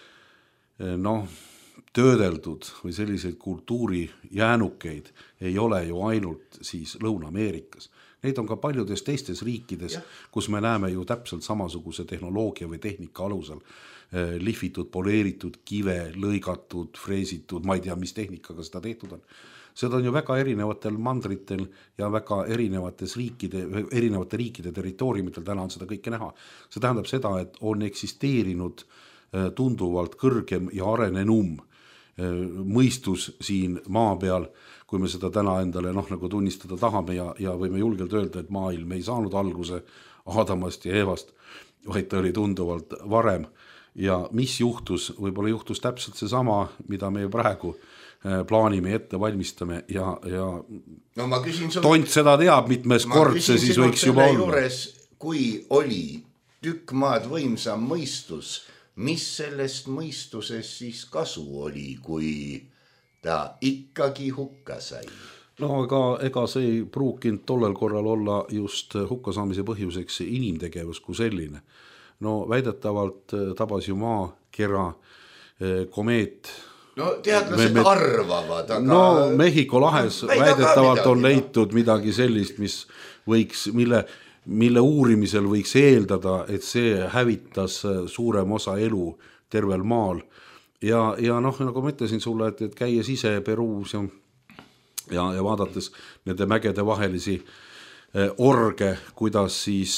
noh, töödeldud või selliseid kultuuri jäänukeid ei ole ju ainult siis Lõuna-Ameerikas. Neid on ka paljudes teistes riikides, ja. Kus me näeme ju täpselt samasuguse tehnoloogia või tehnika alusel lihvitud, poleeritud, kive, lõigatud, freesitud, ma ei tea, mis tehnikaga seda tehtud on. Seda on ju väga erinevatel mandritel ja väga erinevates riikide, erinevate riikide territooriumitel täna on seda kõike näha. See tähendab seda, et on eksisteerinud tunduvalt kõrgem ja arenenum mõistus siin maa peal, kui me seda täna endale noh, nagu tunnistada tahame ja, ja võime julgelt öelda, et maailm ei saanud alguse Aadamast ja Eevast, vaid ta oli tunduvalt varem. Ja mis juhtus, võib-olla juhtus täpselt see sama, mida me praegu plaanime ette valmistame ja, ja no, ma küsin sul... tont seda teab mitmes kord, see siis võiks juba olla. Juures, kui oli tükk maad võimsam mõistus, mis sellest mõistusest siis kasu oli, kui ta ikkagi hukka sai? No aga ega see ei pruukinud tollel korral olla just hukkasaamise põhjuseks inimtegevus kui selline. No väidetavalt tabas ju maakera komeet. No teadlased me, me, arvavad, aga... No Mehhiko lahes väidetavalt on leitud midagi sellist, mis võiks, mille... mille uurimisel võiks eeldada, et see hävitas suurem osa elu tervel maal. Ja, ja noh, nagu ma ütlesin sulle, et, et käies ise Peruus ja, ja, ja vaadates nende mägede vahelisi orge, kuidas siis,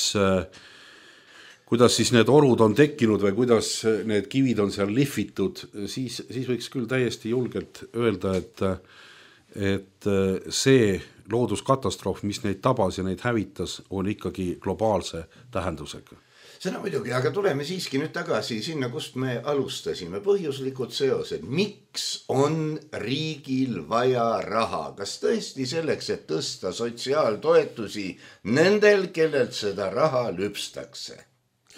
kuidas siis need orud on tekkinud või kuidas need kivid on seal lihvitud, siis, siis võiks küll täiesti julgelt öelda, et, et see looduskatastroof, mis neid tabas ja neid hävitas, on ikkagi globaalse tähendusega. See on muidugi, aga tuleme siiski nüüd tagasi sinna, kust me alustasime. Põhjuslikud seosed. Miks on riigil vaja raha? Kas tõesti selleks, et tõsta sotsiaaltoetusi nendel, kellelt seda raha lüpstakse?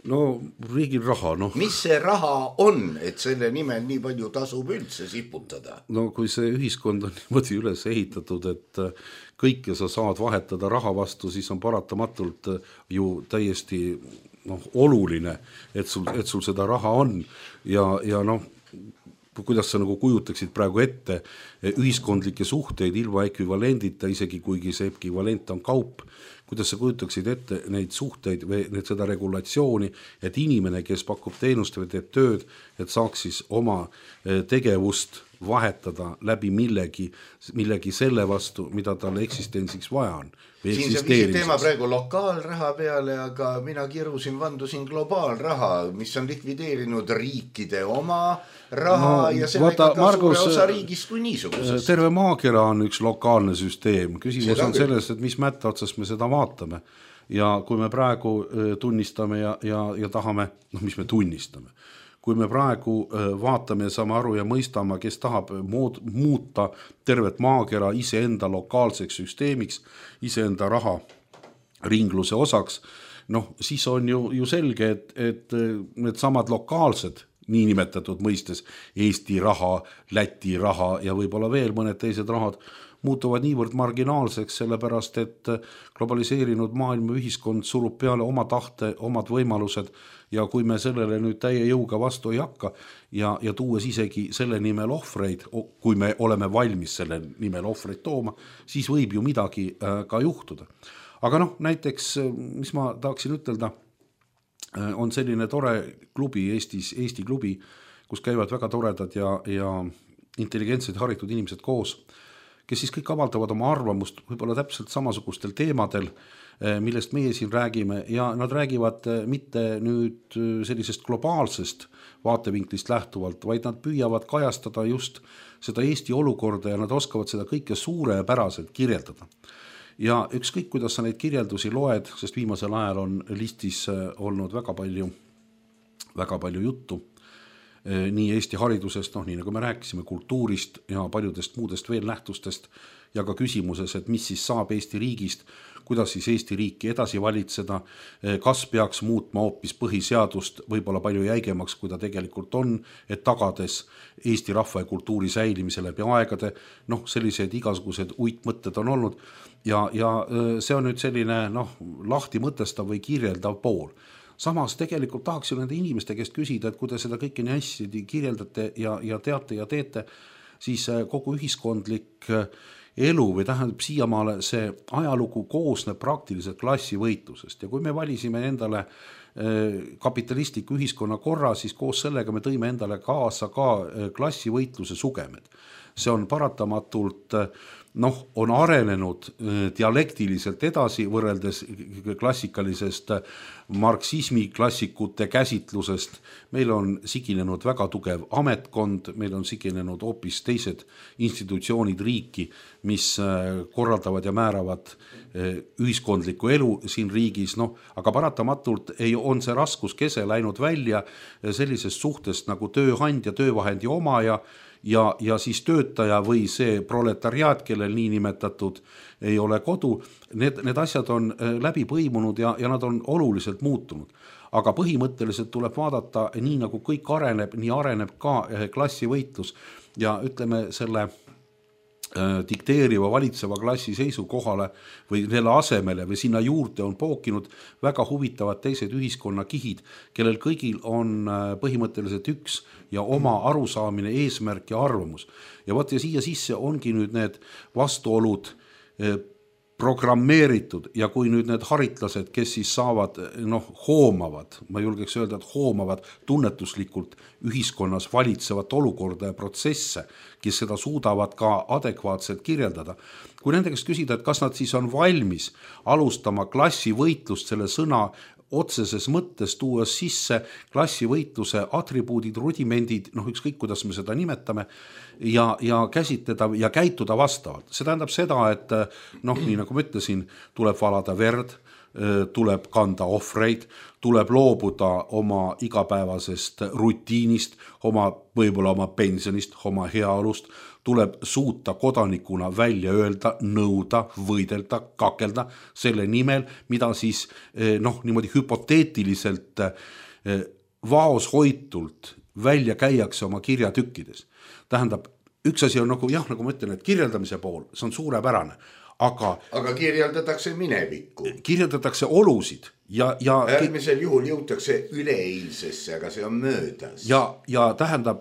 no riigil raha, noh. Mis see raha on, et selle nimel nii palju tasub üldse siputada? No kui see ühiskond on niimoodi üles ehitatud, et kõike sa saad vahetada raha vastu, siis on paratamatult ju täiesti noh, oluline, et sul, et sul seda raha on ja, ja noh, kuidas sa nagu kujutaksid praegu ette ühiskondlikke suhteid ilma ekvivalendita, isegi kuigi see ekvivalent on kaup, kuidas sa kujutaksid ette neid suhteid või neid seda regulatsiooni, et inimene, kes pakub teenust või teeb tööd, et saaks siis oma tegevust vahetada läbi millegi, millegi selle vastu, mida talle eksistentsiks vaja on. Siin sa viisid teema praegu lokaalraha peale, aga mina kirusin, vandusin globaalraha, mis on likvideerinud riikide oma raha no, ja sellega ka Margus, suure osa riigist kui niisugusest. Terve maakera on üks lokaalne süsteem. Küsimus seda on küll. Selles, et mis mätta otsas me seda vaatame. Ja kui me praegu tunnistame ja, ja, ja tahame, noh mis me tunnistame, kui me praegu vaatame ja saame aru ja mõistame, kes tahab mood, muuta tervet maakera iseenda lokaalseks süsteemiks, iseenda raha ringluse osaks, noh siis on ju, ju selge, et, et need samad lokaalsed niinimetatud mõistes Eesti raha, Läti raha ja võib-olla veel mõned teised rahad muutuvad niivõrd marginaalseks, sellepärast et globaliseerinud maailma ühiskond surub peale oma tahte, omad võimalused ja kui me sellele nüüd täie jõuga vastu ei hakka ja, ja tuues isegi selle nimel ohvreid, kui me oleme valmis selle nimel ohvreid tooma, siis võib ju midagi ka juhtuda. Aga noh, näiteks, mis ma tahaksin ütelda, on selline tore klubi, Eestis, Eesti klubi, kus käivad väga toredad ja, ja intelligentsed haritud inimesed koos, kes siis kõik avaldavad oma arvamust võib-olla täpselt samasugustel teemadel, millest meie siin räägime ja nad räägivad mitte nüüd sellisest globaalsest vaatevinklist lähtuvalt, vaid nad püüavad kajastada just seda Eesti olukorda ja nad oskavad seda kõike suurepäraselt kirjeldada. Ja ükskõik, kuidas sa neid kirjeldusi loed, sest viimasel ajal on listis olnud väga palju, väga palju juttu nii Eesti haridusest, noh, nii nagu me rääkisime, kultuurist ja paljudest muudest veel nähtustest ja ka küsimuses, et mis siis saab Eesti riigist, kuidas siis Eesti riiki edasi valitseda, kas peaks muutma hoopis põhiseadust võib-olla palju jäigemaks, kui ta tegelikult on, et tagades Eesti rahva ja kultuuri säilimise läbi aegade, noh, sellised igasugused uitmõtted on olnud ja, ja see on nüüd selline noh, lahti mõtestav või kirjeldav pool. Samas tegelikult tahaks ju nende inimeste käest küsida, et kui te seda kõike nii hästi kirjeldate ja, ja teate ja teete, siis kogu ühiskondlik elu või tähendab siiamaale see ajalugu koosneb praktiliselt klassivõitlusest ja kui me valisime endale kapitalistliku ühiskonna korra, siis koos sellega me tõime endale kaasa ka klassivõitluse sugemed. See on paratamatult noh, on arenenud dialektiliselt edasi võrreldes klassikalisest marksismi klassikute käsitlusest. Meil on siginenud väga tugev ametkond, meil on siginenud hoopis teised institutsioonid riiki, mis korraldavad ja määravad ühiskondlikku elu siin riigis, noh, aga paratamatult ei, on see raskuskese läinud välja sellisest suhtest nagu tööandja, töövahendi omaja ja, ja siis töötaja või see proletariaat, kellel nii nimetatud ei ole kodu, need, need asjad on läbi põimunud ja, ja nad on oluliselt muutunud. Aga põhimõtteliselt tuleb vaadata, nii nagu kõik areneb, nii areneb ka klassivõitlus ja ütleme selle dikteeriva valitseva klassi seisukohale või selle asemele või sinna juurde on pookinud väga huvitavad teised ühiskonnakihid, kellel kõigil on põhimõtteliselt üks ja oma arusaamine, eesmärk ja arvamus. Ja võt ja siia sisse ongi nüüd need vastuolud programmeeritud ja kui nüüd need haritlased, kes siis saavad, noh, hoomavad, ma julgeks öelda, et hoomavad tunnetuslikult ühiskonnas valitsevat olukorda ja protsesse, kes seda suudavad ka adekvaatselt kirjeldada. Kui nende käest küsida, et kas nad siis on valmis alustama klassivõitlust selle sõna otseses mõttes tuues sisse klassivõitluse atribuudid, rudimendid, noh ükskõik kuidas me seda nimetame, ja, ja käsitleda ja käituda vastavalt. See tähendab seda, et noh, nii nagu ma ütlesin, tuleb valada verd, tuleb kanda ohvreid, tuleb loobuda oma igapäevasest rutiinist, oma, võib-olla oma pensionist, oma heaolust, tuleb suuta kodanikuna välja öelda, nõuda, võidelda, kakelda selle nimel, mida siis noh, niimoodi hüpoteetiliselt vaoshoitult välja käiakse oma kirjatükkides. Tähendab, üks asi on nagu, jah, nagu ma ütlen, et kirjeldamise pool, see on suurepärane, aga aga kirjeldatakse minevikku. Kirjeldatakse olusid ja, ja järgmisel juhul jõutakse üleeilsesse, aga see on möödas. Ja, ja tähendab,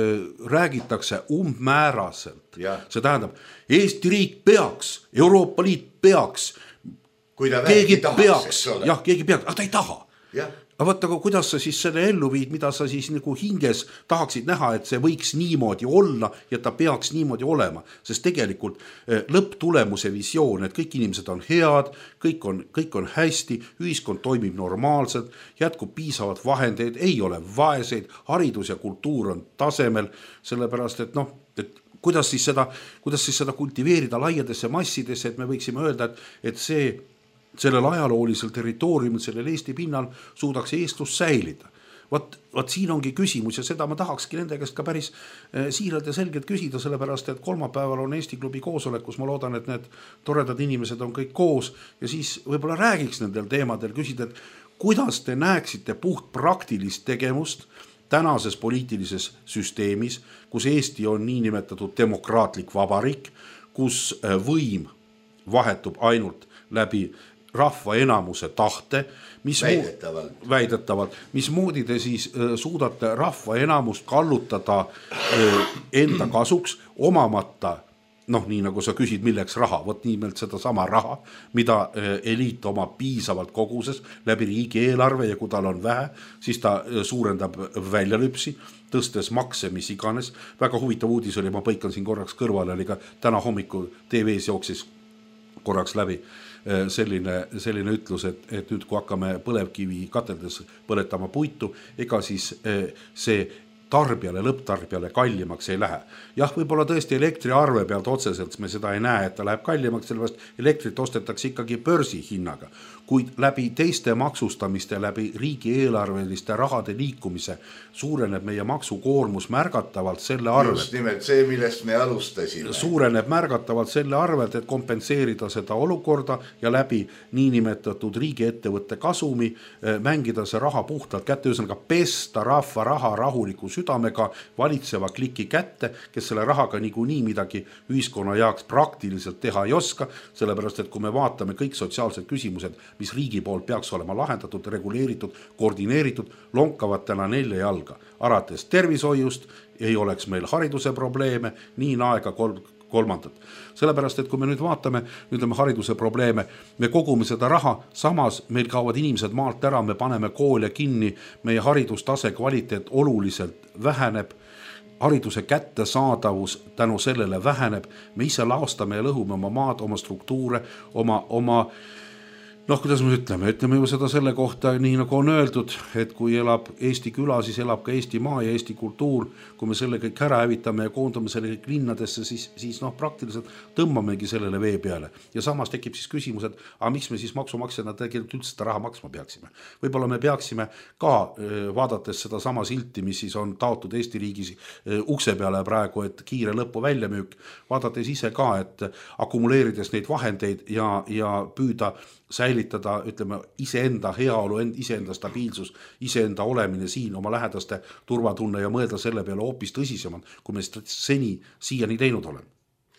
räägitakse umbmääraselt. Ja. See tähendab, Eesti riik peaks, Euroopa Liit peaks, kui ta keegi tahaks, peaks, jah, keegi peaks, aga ta ei taha. Jah. Aga võtta, kuidas sa siis selle ellu viid, mida sa siis nagu hinges tahaksid näha, et see võiks niimoodi olla ja ta peaks niimoodi olema, sest tegelikult lõpptulemuse visioon, et kõik inimesed on head, kõik on, kõik on hästi, ühiskond toimib normaalselt, jätkub piisavad vahendeid, ei ole vaeseid, haridus ja kultuur on tasemel, sellepärast, et noh, et kuidas siis seda, kuidas siis seda kultiveerida laiadesse massidesse, et me võiksime öelda, et, et see sellel ajaloolisel territooriumil, sellel Eesti pinnal suudaks eestlus säilida. Vat, vat siin ongi küsimus ja seda ma tahakski nende käest ka päris siiralt ja selgelt küsida, sellepärast, et kolmapäeval on Eesti klubi koosolekus, ma loodan, et need toredad inimesed on kõik koos ja siis võib-olla räägiks nendel teemadel, küsida, et kuidas te näeksite puht praktilist tegevust tänases poliitilises süsteemis, kus Eesti on niinimetatud demokraatlik vabariik, kus võim vahetub ainult läbi rahva enamuse tahte, mis väidetavalt. Mu, väidetavalt, mis moodi te siis äh, suudate rahva enamust kallutada äh, enda kasuks, omamata, noh, nii nagu sa küsid, milleks raha, võt nimelt seda sama raha, mida äh, eliit oma piisavalt koguses läbi riigi eelarve ja kui tal on vähe, siis ta äh, suurendab väljalüpsi, tõstes makse, mis iganes. Väga huvitav uudis oli, ma põikan siin korraks kõrvale, oli ka täna hommikul T V-s jooksis korraks läbi selline, selline ütlus, et, et nüüd kui hakkame põlevkivi kateldes põletama puitu, ega siis see tarbijale, lõpptarbijale kallimaks ei lähe. Jah, võib-olla tõesti elektriarve pealt otseselt me seda ei näe, et ta läheb kallimaks, sellepärast elektrit ostetakse ikkagi börsi hinnaga. Kuid läbi teiste maksustamiste, läbi riigieelarveliste rahade liikumise suureneb meie maksukoormus märgatavalt selle arvelt. Just nimelt see, millest me alustasime. Suureneb märgatavalt selle arvelt, et kompenseerida seda olukorda ja läbi niinimetatud riigiettevõtte kasumi mängida see raha puhtalt kätte, ühesõnaga pesta rahva raha rahuliku südamega valitseva kliki kätte, kes selle rahaga niikuinii midagi ühiskonna jaoks praktiliselt teha ei oska, sellepärast, et kui me vaatame kõik sotsiaalsed küsimused, mis riigi poolt peaks olema lahendatud, reguleeritud, koordineeritud, lonkavad täna nelja jalga. Arates tervishoiust ei oleks meil hariduse probleeme, nii naega kolm, kolmandat. Sellepärast, et kui me nüüd vaatame, ütleme hariduse probleeme, me kogume seda raha, samas meil kaovad inimesed maalt ära, me paneme koole kinni, meie haridustase kvaliteet oluliselt väheneb, hariduse kättesaadavus tänu sellele väheneb, me ise laostame ja lõhume oma maad, oma struktuure, oma, oma noh, kuidas me ütleme, ütleme ju seda selle kohta, nii nagu on öeldud, et kui elab Eesti küla, siis elab ka Eesti maa ja Eesti kultuur. Kui me selle kõik ära hävitame ja koondame selle kõik linnadesse, siis, siis noh, praktiliselt tõmbamegi sellele vee peale. Ja samas tekib siis küsimus, et aga miks me siis maksumaksjana tegelikult üldse seda raha maksma peaksime. Võib-olla me peaksime ka vaadates seda sama silti, mis siis on taotud Eesti riigis ukse peale praegu, et kiire lõppu väljamüük, vaadates ise ka, et akumuleerides neid vahendeid ja, ja püüda säilitada, ütleme, iseenda heaolu, iseenda stabiilsus, iseenda olemine siin, oma lähedaste turvatunne ja mõelda selle peale hoopis tõsisemalt, kui me seni siiani teinud olen.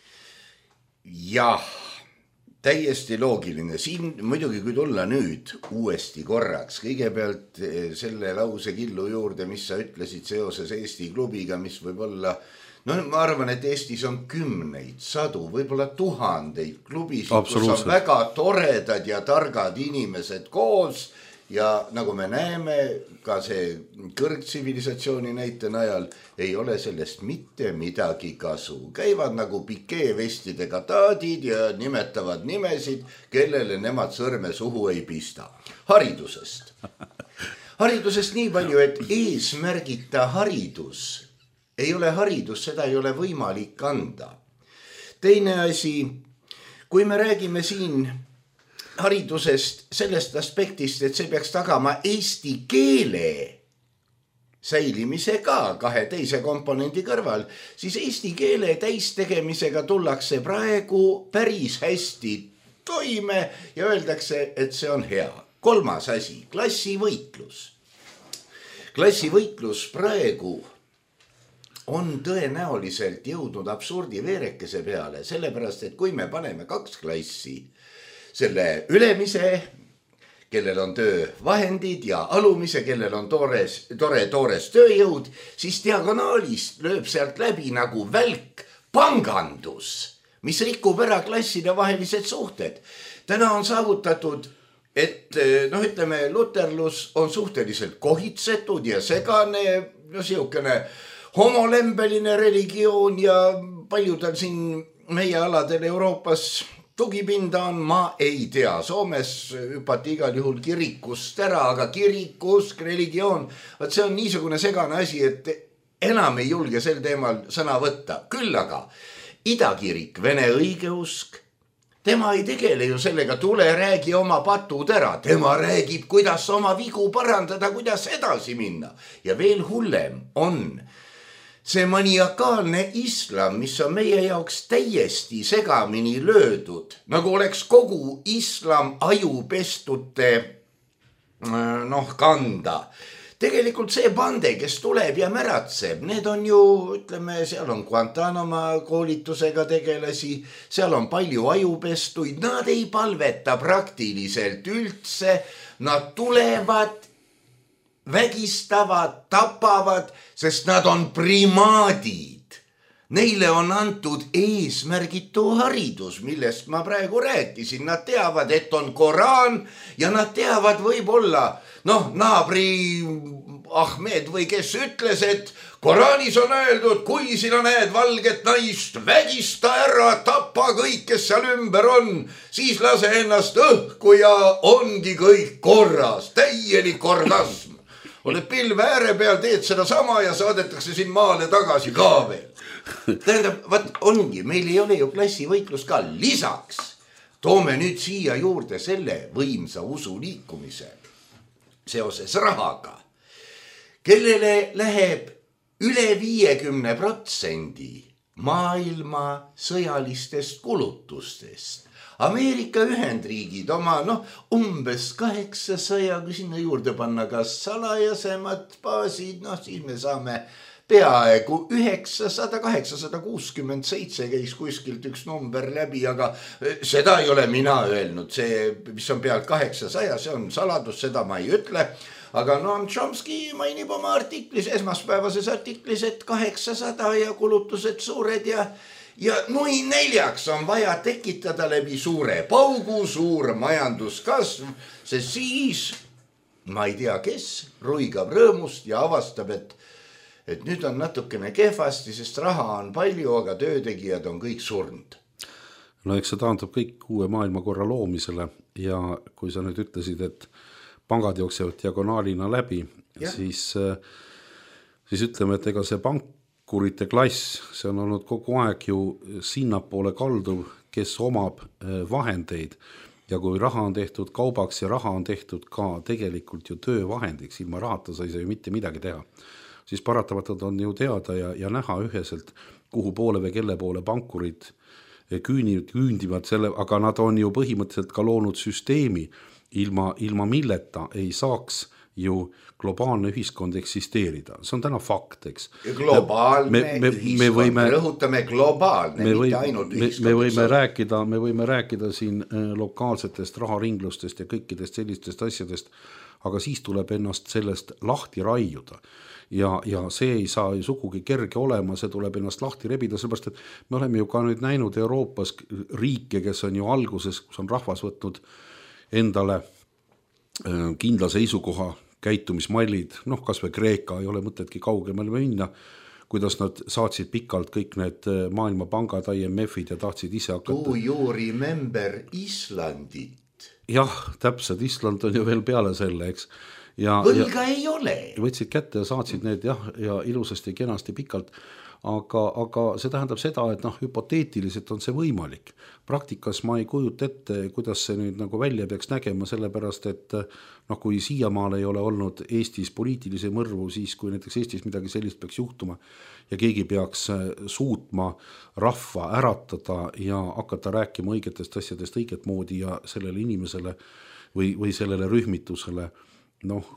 Jah, täiesti loogiline. Siin muidugi kui tulla nüüd uuesti korraks, kõigepealt selle lause killu juurde, mis sa ütlesid seoses Eesti klubiga, mis võib olla no ma arvan, et Eestis on kümneid, sadu, võib-olla tuhandeid klubisid, kus on väga toredad ja targad inimesed koos ja nagu me näeme, ka see kõrgtsivilisatsiooni näite najal ei ole sellest mitte midagi kasu. Käivad nagu pikeevestidega taadid ja nimetavad nimesid, kellele nemad sõrme suhu ei pista. Haridusest. Haridusest nii palju, et eesmärgita haridus ei ole haridus, seda ei ole võimalik anda. Teine asi, kui me räägime siin haridusest sellest aspektist, et see peaks tagama eesti keele säilimisega kahe teise komponendi kõrval, siis eesti keele täistegemisega tullakse praegu päris hästi toime ja öeldakse, et see on hea. Kolmas asi, klassivõitlus. Klassivõitlus praegu on tõenäoliselt jõudnud absurdi veerekese peale, sellepärast, et kui me paneme kaks klassi, selle ülemise, kellel on töövahendid ja alumise, kellel on toores, tore toores tööjõud, siis diagonaalist lööb sealt läbi nagu välk pangandus, mis rikub ära klasside vahelised suhted. Täna on saavutatud, et noh, ütleme, luterlus on suhteliselt kohitsetud ja segane, no siukene homolembeline religioon ja paljudel siin meie aladel Euroopas tugipinda on, ma ei tea, Soomes hüpati igal juhul kirikust ära, aga kirikusk, religioon, vaat see on niisugune segane asi, et enam ei julge sel teemal sõna võtta. Küll aga idakirik, vene õigeusk, tema ei tegele ju sellega, tule räägi oma patud ära, tema räägib, kuidas oma vigu parandada, kuidas edasi minna. Ja veel hullem on see maniakaalne islam, mis on meie jaoks täiesti segamini löödud, nagu oleks kogu islam ajupestute noh, kanda. Tegelikult see bande, kes tuleb ja märatseb, need on ju, ütleme, seal on Guantanamo koolitusega tegelasi, seal on palju ajupestuid, nad ei palveta praktiliselt üldse, nad tulevad, vägistavad, tapavad, sest nad on primaadid. Neile on antud eesmärgitu haridus, millest ma praegu rääkisin. Nad teavad, et on Koraan ja nad teavad võib-olla, noh, naabri Ahmed või kes ütles, et Koraanis on öeldud, kui sina näed valget naist, vägista ära, tapa kõik, kes seal ümber on, siis lase ennast õhku ja ongi kõik korras, täielik orgasm. Oled pilve ääre peal, teed seda sama ja saadetakse siin maale tagasi ka veel. Tähendab, vaat ongi, meil ei ole ju klassivõitlus ka. Lisaks toome nüüd siia juurde selle võimsa usuliikumise seoses rahaga, kellele läheb üle viiekümne protsendi maailma sõjalistest kulutustest. Ameerika Ühendriigid oma noh, umbes kaheksasaja, kui sinna juurde panna ka salajasemad baasid, noh siis me saame peaaegu üheksasada, kaheksasada kuuskümmend seitse käis kuskilt üks number läbi, aga seda ei ole mina öelnud, see, mis on pealt kaheksasaja, see on saladus, seda ma ei ütle. Aga Noam Chomsky mainib oma artiklis, esmaspäevases artiklis, et kaheksasada ja kulutused suured ja Ja nui neljaks on vaja tekitada läbi suure paugu, suur majanduskasv, sest siis, ma ei tea kes, ruigab rõõmust ja avastab, et, et nüüd on natukene kehvasti, sest raha on palju, aga töötegijad on kõik surnud. No eks see taandub kõik uue maailmakorra loomisele ja kui sa nüüd ütlesid, et pangad jooksevad diagonaalina läbi, siis, siis ütleme, et ega see pank kurite klass, see on olnud kogu aeg ju sinnapoole kalduv, kes omab vahendeid ja kui raha on tehtud kaubaks ja raha on tehtud ka tegelikult ju töövahendiks, ilma rahata sa ei saa ju mitte midagi teha, siis paratamatult on ju teada ja, ja näha üheselt, kuhu poole või kelle poole pankurid küünivad, küündivad selle, aga nad on ju põhimõtteliselt ka loonud süsteemi, ilma, ilma milleta ei saaks ju globaalne ühiskond eksisteerida. See on täna fakt, eks. Globaalne me, me, ühiskond, me võime, rõhutame globaalne, me või, mitte ainult ühiskond. Me, me, võime rääkida, me võime rääkida siin lokaalsetest raharinglustest ja kõikidest sellistest asjadest, aga siis tuleb ennast sellest lahti raiuda. Ja, ja see ei saa ju sugugi kerge olema, see tuleb ennast lahti rebida, sellepärast, et me oleme ju ka nüüd näinud Euroopas riike, kes on ju alguses, kus on rahvas võtnud endale kindla seisukoha käitumismallid, noh kas või Kreeka, ei ole mõtetki kaugemale minna, kuidas nad saatsid pikalt kõik need maailmapangad, I M F-id ja tahtsid ise hakata. Do you remember Islandit? Jah, täpselt, Island on ju veel peale selle, eks. Ja, Võlga ja, ei ole. Võtsid kätte ja saatsid need jah, ja ilusasti, kenasti pikalt. aga, aga see tähendab seda, et noh, hüpoteetiliselt on see võimalik. Praktikas ma ei kujuta ette, kuidas see nüüd nagu välja peaks nägema, sellepärast et noh, kui siiamaal ei ole olnud Eestis poliitilise mõrvu, siis kui näiteks Eestis midagi sellist peaks juhtuma ja keegi peaks suutma rahva äratada ja hakata rääkima õigetest asjadest õiget moodi ja sellele inimesele või, või sellele rühmitusele noh,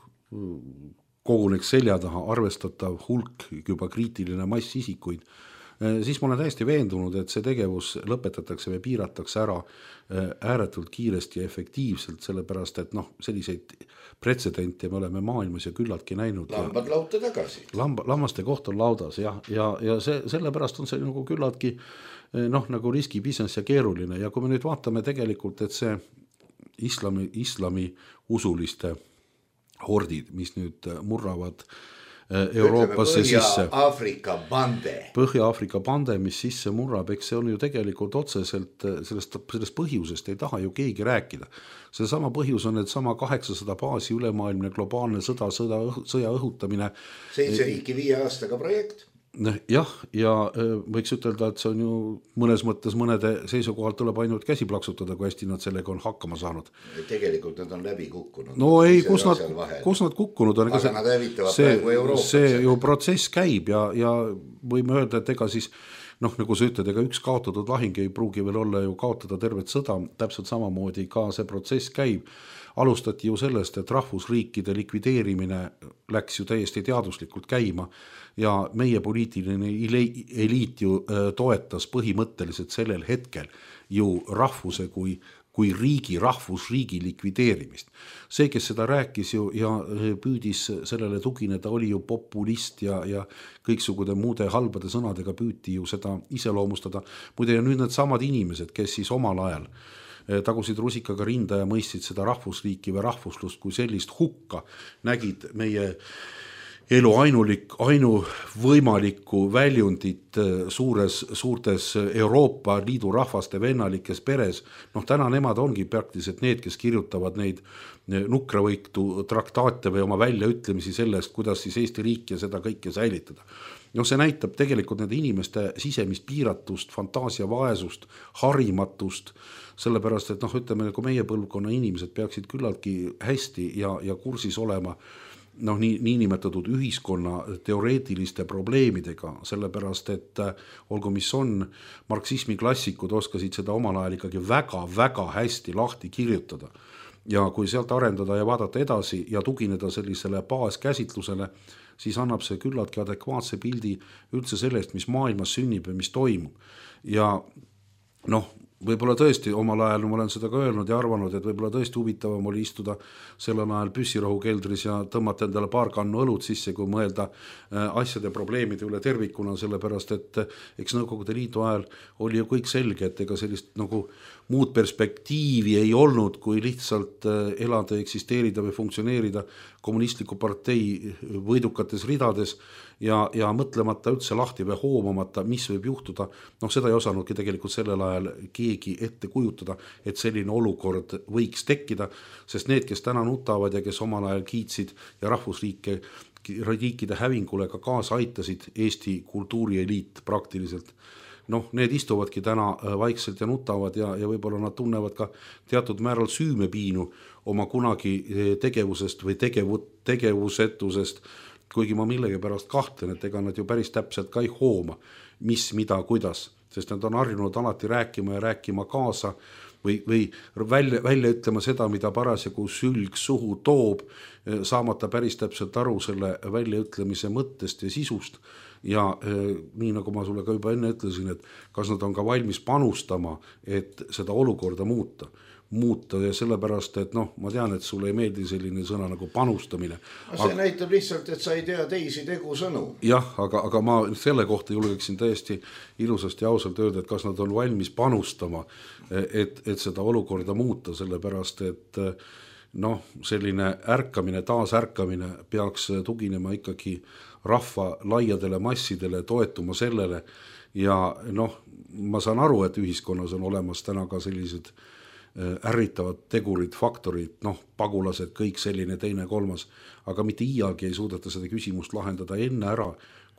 koguneks selja taha arvestatav hulk juba kriitiline mass isikuid, siis ma olen täiesti veendunud, et see tegevus lõpetatakse või piiratakse ära ääretult kiiresti ja efektiivselt, sellepärast et noh, selliseid pretsedente me oleme maailmas ja küllaltki näinud. Lambad lauta tagasi. Lamba, lammaste koht on laudas ja, ja, ja see, sellepärast on see nagu küllaltki noh, nagu riski business ja keeruline ja kui me nüüd vaatame tegelikult, et see islami, islami usuliste hordid, mis nüüd murravad Euroopasse sisse. Põhja-Aafrika bande. Põhja-Aafrika bande, mis sisse murrab, eks see on ju tegelikult otseselt sellest, sellest põhjusest ei taha ju keegi rääkida. See sama põhjus on, et sama kaheksasada baasi ülemaailmne globaalne sõda, sõda, sõja õhutamine. Seitse riiki viie aastaga projekt. Jah, ja võiks ütelda, et see on ju mõnes mõttes mõnede seisukohalt tuleb ainult käsi plaksutada, kui hästi nad sellega on hakkama saanud. Tegelikult nad on läbi kukkunud. No ei, kus nad, kus nad kukkunud on. Aga nad hävitavad see, praegu Euroopas. See ju protsess käib ja, ja võime öelda, et ega siis noh, nagu sa ütled, ega üks kaotatud lahing ei pruugi veel olla ju kaotada tervet sõda, täpselt samamoodi ka see protsess käib. Alustati ju sellest, et rahvusriikide likvideerimine läks ju täiesti teaduslikult käima ja meie poliitiline eliit ju toetas põhimõtteliselt sellel hetkel ju rahvuse kui, kui riigi, rahvusriigi likvideerimist. See, kes seda rääkis ju ja püüdis sellele tugineda, oli ju populist ja, ja kõiksugude muude halbade sõnadega püüti ju seda iseloomustada. Muide, ja nüüd need samad inimesed, kes siis omal ajal tagusid rusikaga rinda ja mõistsid seda rahvusriiki või rahvuslust kui sellist hukka, nägid meie elu ainulik, ainu võimalikku väljundit suures, suurtes Euroopa Liidu rahvaste vennalikes peres. Noh, täna nemad ongi praktiliselt need, kes kirjutavad neid nukravõitu traktaate või oma väljaütlemisi sellest, kuidas siis Eesti riik ja seda kõike säilitada. No see näitab tegelikult nende inimeste sisemist piiratust, fantaasia vaesust, harimatust, sellepärast, et noh, ütleme, kui meie põlvkonna inimesed peaksid küllaltki hästi ja, ja kursis olema noh, nii, niinimetatud ühiskonna teoreetiliste probleemidega, sellepärast, et olgu mis on, marksismi klassikud oskasid seda omal ajal ikkagi väga, väga hästi lahti kirjutada. Ja kui sealt arendada ja vaadata edasi ja tugineda sellisele baaskäsitlusele, siis annab see küllaltki adekvaatse pildi üldse sellest, mis maailmas sünnib ja mis toimub. Ja noh, võib-olla tõesti omal ajal, ma olen seda ka öelnud ja arvanud, et võib-olla tõesti huvitavam oli istuda sellel ajal püssirohu keldris ja tõmmata endale paar kannu õlut sisse, kui mõelda asjade probleemide üle tervikuna, sellepärast et eks Nõukogude Liidu ajal oli ju kõik selge, et ega sellist nagu muud perspektiivi ei olnud, kui lihtsalt elada, eksisteerida või funktsioneerida kommunistliku partei võidukates ridades ja, ja mõtlemata üldse lahti või hoomamata, mis võib juhtuda. Noh, seda ei osanudki tegelikult sellel ajal keegi ette kujutada, et selline olukord võiks tekkida, sest need, kes täna nutavad ja kes omal ajal kiitsid ja rahvusriike, riikide hävingule ka kaasa aitasid, Eesti kultuurieliit praktiliselt, noh, need istuvadki täna vaikselt ja nutavad ja, ja võib-olla nad tunnevad ka teatud määral süümepiinu oma kunagi tegevusest või tegevu, tegevusetusest, kuigi ma millegi pärast kahtlen, et ega nad ju päris täpselt ka ei hooma, mis, mida, kuidas, sest nad on harjunud alati rääkima ja rääkima kaasa või, või välja, välja ütlema seda, mida parasjagu sülg suhu toob, saamata päris täpselt aru selle väljaütlemise mõttest ja sisust. Ja nii nagu ma sulle ka juba enne ütlesin, et kas nad on ka valmis panustama, et seda olukorda muuta. muuta ja sellepärast, et noh, ma tean, et sulle ei meeldi selline sõna nagu panustamine. See aga, näitab lihtsalt, et sa ei tea teisi tegusõnu. Jah, aga, aga ma selle kohta julgeksin täiesti ilusasti ja ausalt öelda, et kas nad on valmis panustama, et, et seda olukorda muuta, sellepärast, et noh, selline ärkamine, taasärkamine peaks tuginema ikkagi rahva laiadele massidele, toetuma sellele ja noh, ma saan aru, et ühiskonnas on olemas täna ka sellised ärritavad tegurid, faktorid, noh, pagulased, kõik selline teine kolmas, aga mitte iialgi ei suudeta seda küsimust lahendada enne ära,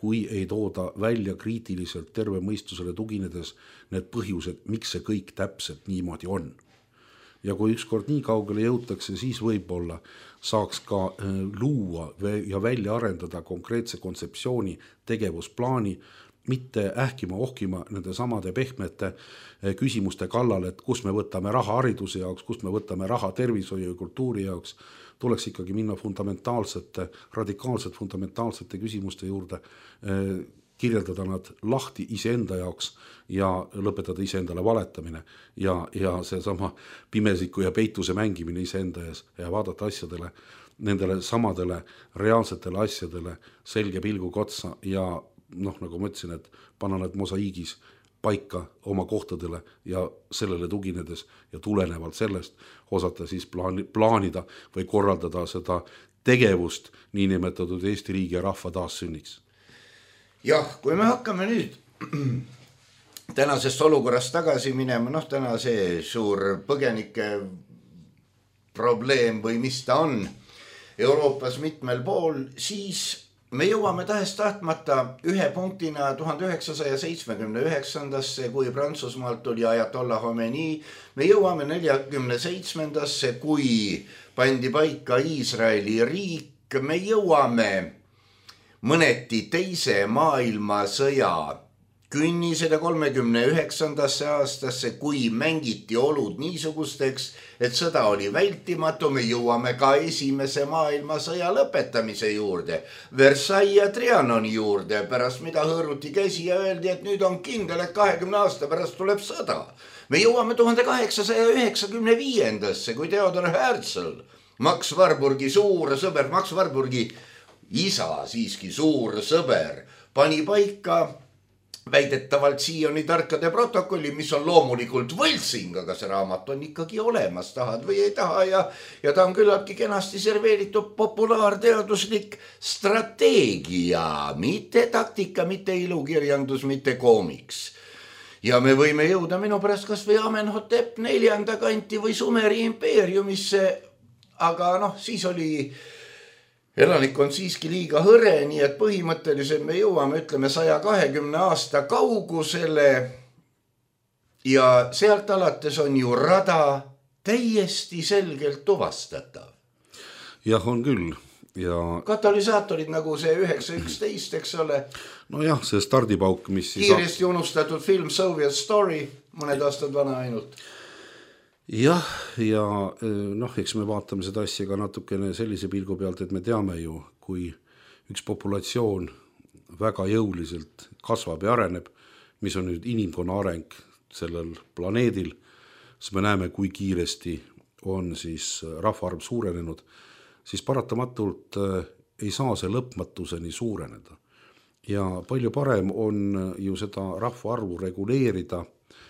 kui ei tooda välja kriitiliselt terve mõistusele tuginedes need põhjused, miks see kõik täpselt niimoodi on. Ja kui ükskord nii kaugele jõutakse, siis võib-olla saaks ka luua ja välja arendada konkreetse kontseptsiooni, tegevusplaani, mitte ähkima ohkima nende samade pehmete küsimuste kallal, et kus me võtame raha hariduse jaoks, kus me võtame raha tervishoiu ja kultuuri jaoks, tuleks ikkagi minna fundamentaalsete, radikaalselt fundamentaalsete küsimuste juurde, kirjeldada nad lahti iseenda jaoks ja lõpetada iseendale valetamine ja, ja see sama pimesiku ja peituse mängimine iseenda ees ja vaadata asjadele, nendele samadele reaalsetele asjadele selge pilguga otsa ja noh, nagu ma ütlesin, et panna need mosaiigis paika oma kohtadele ja sellele tuginedes ja tulenevalt sellest osata siis plaani, plaanida või korraldada seda tegevust niinimetatud Eesti riigi ja rahva taassünniks. Jah, kui me hakkame nüüd tänasest olukorrast tagasi minema, noh täna see suur põgenike probleem või mis ta on Euroopas mitmel pool, siis me jõuame tähest tahtmata ühe punktina tuhande üheksasaja seitsmekümne üheksandasse, kui Prantsusmaalt tuli Ajatollah Khomeini. Me jõuame neljakümne seitsmendasse, kui pandi paika Iisraeli riik. Me jõuame mõneti teise maailmasõja künnisele kolmekümne üheksandasse aastasse, kui mängiti olud niisugusteks, et sõda oli vältimatu. Me jõuame ka esimese maailmasõja lõpetamise juurde, Versailles ja Trianoni juurde, pärast mida hõõruti käsi ja öeldi, et nüüd on kindel, et kahekümne aasta pärast tuleb sõda. Me jõuame tuhande kaheksasaja üheksakümne viiendasse, kui Theodor Herzl, Max Warburgi suur sõber, Max Warburgi isa siiski suur sõber, pani paika väidetavalt Sioni tarkade protokolli, mis on loomulikult võltsing, aga see raamat on ikkagi olemas, tahad või ei taha ja, ja ta on küllaltki kenasti serveeritud populaarteaduslik strateegia, mitte taktika, mitte ilukirjandus, mitte koomiks. Ja me võime jõuda minu pärast kas või Amenhotep neljanda kanti või Sumeri impeeriumisse, aga noh, siis oli elanik on siiski liiga hõre, nii et põhimõtteliselt me jõuame, ütleme, saja kahekümne aasta kaugusele ja sealt alates on ju rada täiesti selgelt tuvastatav. Jah, on küll. Ja katalüsaatorid nagu see üheksa üksteist, eks ole. No jah, see stardipauk, mis siis kiiresti unustatud film Soviet Story, mõned aastad vana ainult. Jah, ja noh, eks me vaatame seda asja ka natukene sellise pilgu pealt, et me teame ju, kui üks populatsioon väga jõuliselt kasvab ja areneb, mis on nüüd inimkonna areng sellel planeedil, siis me näeme, kui kiiresti on siis rahvaarv suurenenud, siis paratamatult ei saa see lõpmatuseni suureneda. Ja palju parem on ju seda rahvaarvu reguleerida,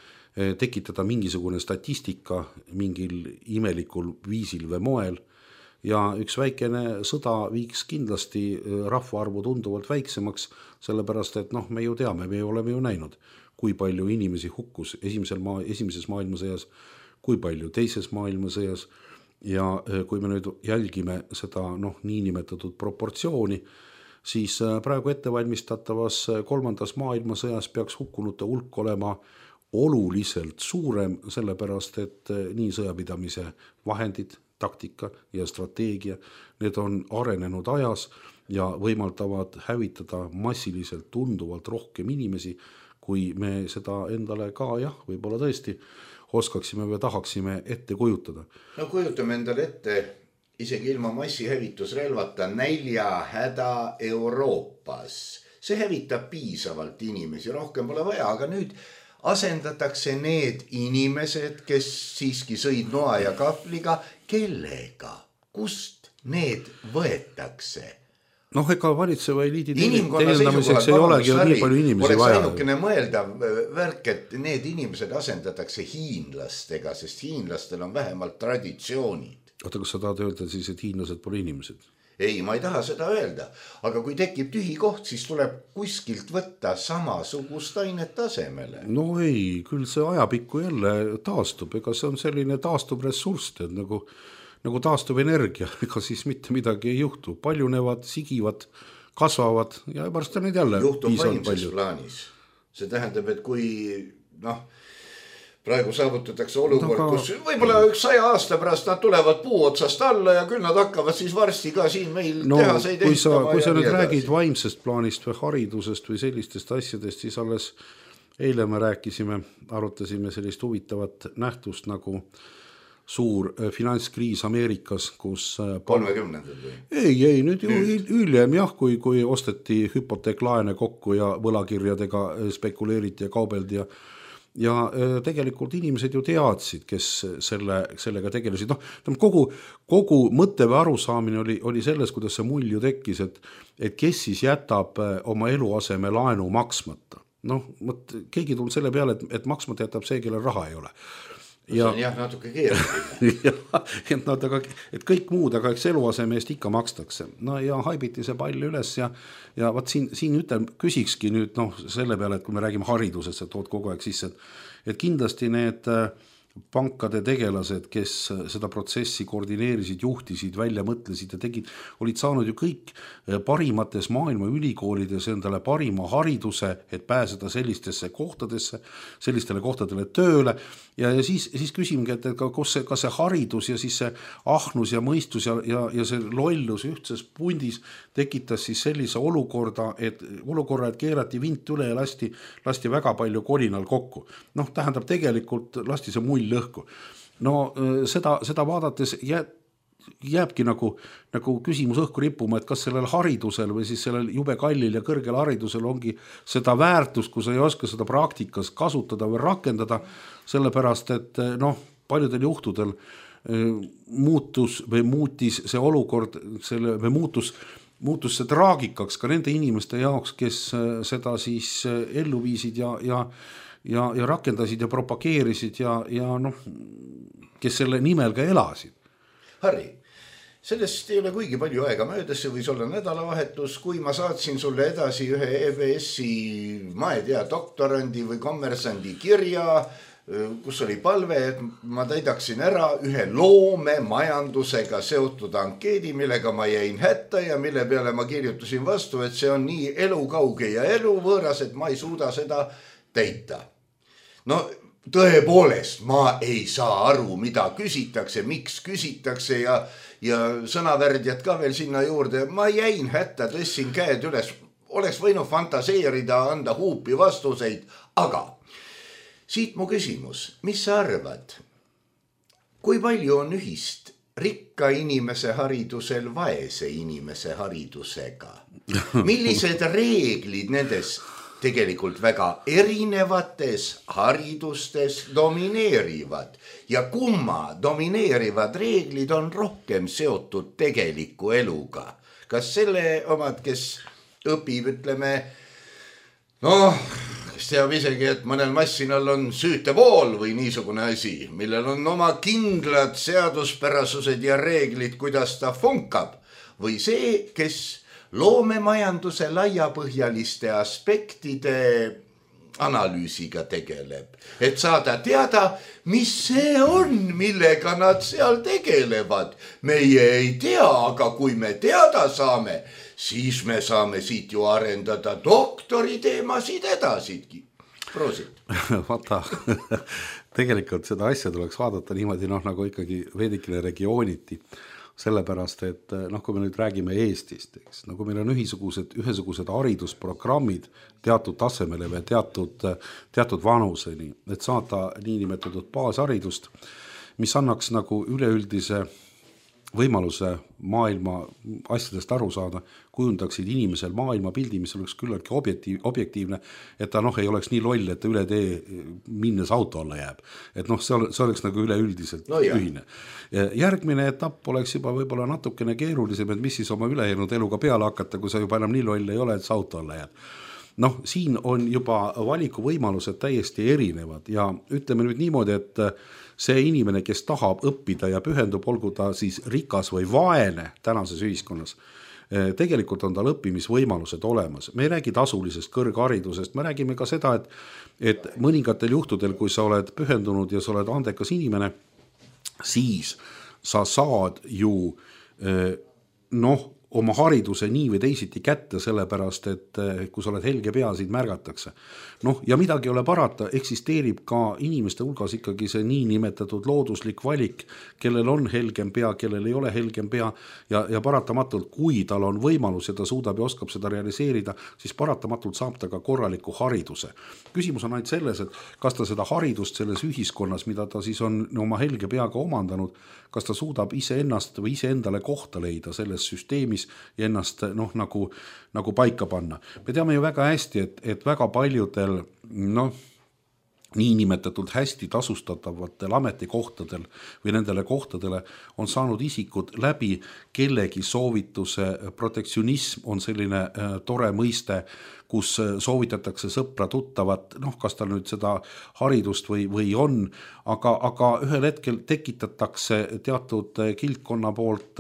tekitada mingisugune statistika mingil imelikul viisil või moel ja üks väikene sõda viiks kindlasti rahvaarvu tunduvalt väiksemaks, sellepärast et noh, me ju teame, me oleme ju näinud, kui palju inimesi hukkus esimesel maa, esimeses maailmasõjas, kui palju teises maailmasõjas ja kui me nüüd jälgime seda noh, niinimetatud proportsiooni, siis praegu ettevalmistatavas kolmandas maailmasõjas peaks hukkunute hulk olema oluliselt suurem, sellepärast, et nii sõjapidamise vahendid, taktika ja strateegia, need on arenenud ajas ja võimaldavad hävitada massiliselt tunduvalt rohkem inimesi, kui me seda endale ka jah, võib-olla tõesti oskaksime või tahaksime ette kujutada. No kujutame endale ette isegi ilma massihävitusrelvata näljahäda Euroopas. See hävitab piisavalt inimesi, rohkem pole vaja, aga nüüd asendatakse need inimesed, kes siiski sõid noa ja kahvliga, kellega, kust need võetakse? Noh, ega valitseva eliidi teenindamiseks ei olegi nii palju inimesi oleks vaja. Oleks ainukene mõeldav värk, et need inimesed asendatakse hiinlastega, sest hiinlastel on vähemalt traditsioonid. Oota, kas sa tahad öelda siis, et hiinlased pole inimesed? Ei, ma ei taha seda öelda, aga kui tekib tühi koht, siis tuleb kuskilt võtta samasugust ainet tasemele. No ei, küll see ajapikku jälle taastub, ega see on selline taastuv ressurss, et nagu, nagu taastuv energia, ega siis mitte midagi ei juhtu. Paljunevad, sigivad kasvavad ja pärast on neid jälle juhtub vaimses plaanis. See tähendab, et kui noh, praegu saavutatakse olukord, no, kus võib-olla üks saja aasta pärast nad tulevad puu otsast alla ja küll nad hakkavad siis varsti ka siin meil no, tehaseid kui sa, kui sa nüüd räägid vaimsest plaanist või haridusest või sellistest asjadest, siis alles eile me rääkisime, arutasime sellist huvitavat nähtust nagu suur finantskriis Ameerikas, kus kolmekümnendad või? Ei, ei, nüüd ju hiljem jah, kui, kui osteti hüpoteeklaene kokku ja võlakirjadega spekuleeriti ja kaubeldi ja ja tegelikult inimesed ju teadsid, kes selle, sellega tegelesid. No, kogu, kogu mõtte või arusaamine oli, oli selles, kuidas see mull ju tekkis, et, et kes siis jätab oma eluaseme laenu maksmata. Noh, mõt, keegi tulnud selle peale, et, et maksmata jätab see, kellel raha ei ole. Ja, see on jah natuke keeruline. et, no, aga, et kõik muud, aga eks eluaseme eest ikka makstakse. No ja haibiti see pall üles ja, ja vaat siin, siin ütel, küsikski nüüd noh, selle peale, et kui me räägime haridusest, et tood kogu aeg sisse, et, et kindlasti need pankade tegelased, kes seda protsessi koordineerisid, juhtisid, välja mõtlesid ja tegid, olid saanud ju kõik parimates maailma ülikoolides endale parima hariduse, et pääseda sellistesse kohtadesse, sellistele kohtadele tööle ja, ja siis, siis küsimegi, et kas see, kas see haridus ja siis see ahnus ja mõistus ja, ja, ja see lollus ühtses pundis tekitas siis sellise olukorda, et olukorra, et keerati vint üle ja lasti, lasti väga palju kolinal kokku. Noh, tähendab tegelikult lasti see mull lõhku. No seda, seda vaadates jääb, jääbki nagu, nagu küsimus õhku rippuma, et kas sellel haridusel või siis sellel jube kallil ja kõrgel haridusel ongi seda väärtust, kui sa ei oska seda praktikas kasutada või rakendada, sellepärast, et noh, paljudel juhtudel muutus või muutis see olukord selle, või muutus, muutus see traagikaks ka nende inimeste jaoks, kes seda siis ellu viisid ja, ja Ja, ja rakendasid ja propageerisid ja, ja noh, kes selle nimel ka elasid. Harri, sellest ei ole kuigi palju aega möödas, see võis olla nädalavahetus, kui ma saatsin sulle edasi ühe E B S-i, ma ei tea, doktorandi või kommersandi kirja, kus oli palve, et ma täidaksin ära ühe loomemajandusega seotud ankeedi, millega ma jäin hätta ja mille peale ma kirjutasin vastu, et see on nii elukauge ja eluvõõras, et ma ei suuda seda täita. No tõepoolest, ma ei saa aru, mida küsitakse, miks küsitakse ja, ja sõnavärdjad ka veel sinna juurde. Ma jäin hätta, tõssin käed üles, oleks võinud fantaseerida, anda huupi vastuseid, aga siit mu küsimus, mis sa arvad? Kui palju on ühist rikka inimese haridusel vaese inimese haridusega? Millised reeglid nendes tegelikult väga erinevates haridustes domineerivad ja kumma domineerivad reeglid on rohkem seotud tegeliku eluga. Kas selle omad, kes õpib, ütleme, noh, kes teab isegi, et mõnel massinal on süütevool või niisugune asi, millel on oma kindlad seaduspärasused ja reeglid, kuidas ta funkab, või see, kes loomemajanduse laiapõhjaliste aspektide analüüsiga tegeleb, et saada teada, mis see on, millega nad seal tegelevad. Meie ei tea, aga kui me teada saame, siis me saame siit ju arendada doktori teemasid edasidki. Proosit. Vaata, tegelikult seda asja tuleks vaadata niimoodi, noh, nagu ikkagi veidikene regiooniti. Sellepärast, et noh, kui me nüüd räägime Eestist, eks, no kui meil on ühisugused, ühesugused haridusprogrammid teatud tasemele või teatud, teatud vanuseni, et saada niinimetatud baasharidust, mis annaks nagu üleüldise võimaluse maailma asjadest aru saada, kujundaksid inimesel maailmapildi, mis oleks küllaltki objektiiv, objektiivne, et ta noh, ei oleks nii loll, et ta üle tee minnes auto alla jääb. Et noh, see, see oleks nagu üleüldiselt no ühine. Järgmine etapp oleks juba võib-olla natukene keerulisem, et mis siis oma ülejäänud eluga peale hakata, kui sa juba enam nii loll ei ole, et sa auto alla jääb. Noh, siin on juba valiku võimalused täiesti erinevad ja ütleme nüüd niimoodi, et see inimene, kes tahab õppida ja pühendub, olgu ta siis rikas või vaene tänases ühiskonnas, tegelikult on tal õppimisvõimalused olemas. Me ei räägi tasulisest kõrgharidusest, me räägime ka seda, et, et mõningatel juhtudel, kui sa oled pühendunud ja sa oled andekas inimene, siis sa saad ju noh, oma hariduse nii või teisiti kätte, sellepärast, et kui sa oled helge pea, sind märgatakse. Noh, ja midagi ei ole parata, eksisteerib ka inimeste hulgas ikkagi see nii nimetatud looduslik valik, kellel on helgem pea, kellel ei ole helgem pea ja, ja paratamatult, kui tal on võimalus ja ta suudab ja oskab seda realiseerida, siis paratamatult saab ta ka korraliku hariduse. Küsimus on ainult selles, et kas ta seda haridust selles ühiskonnas, mida ta siis on oma helge peaga omandanud, kas ta suudab ise ennast või ise endale kohta leida selles süsteemis ja ennast noh, nagu, nagu paika panna. Me teame ju väga hästi, et, et väga paljudel noh, niinimetatult hästi tasustatavatel ametikohtadel või nendele kohtadele on saanud isikud läbi kellegi soovituse. Protektsionism on selline äh, tore mõiste, kus soovitatakse sõpra tuttavat, noh, kas tal nüüd seda haridust või, või on, aga, aga ühel hetkel tekitatakse teatud kildkonna poolt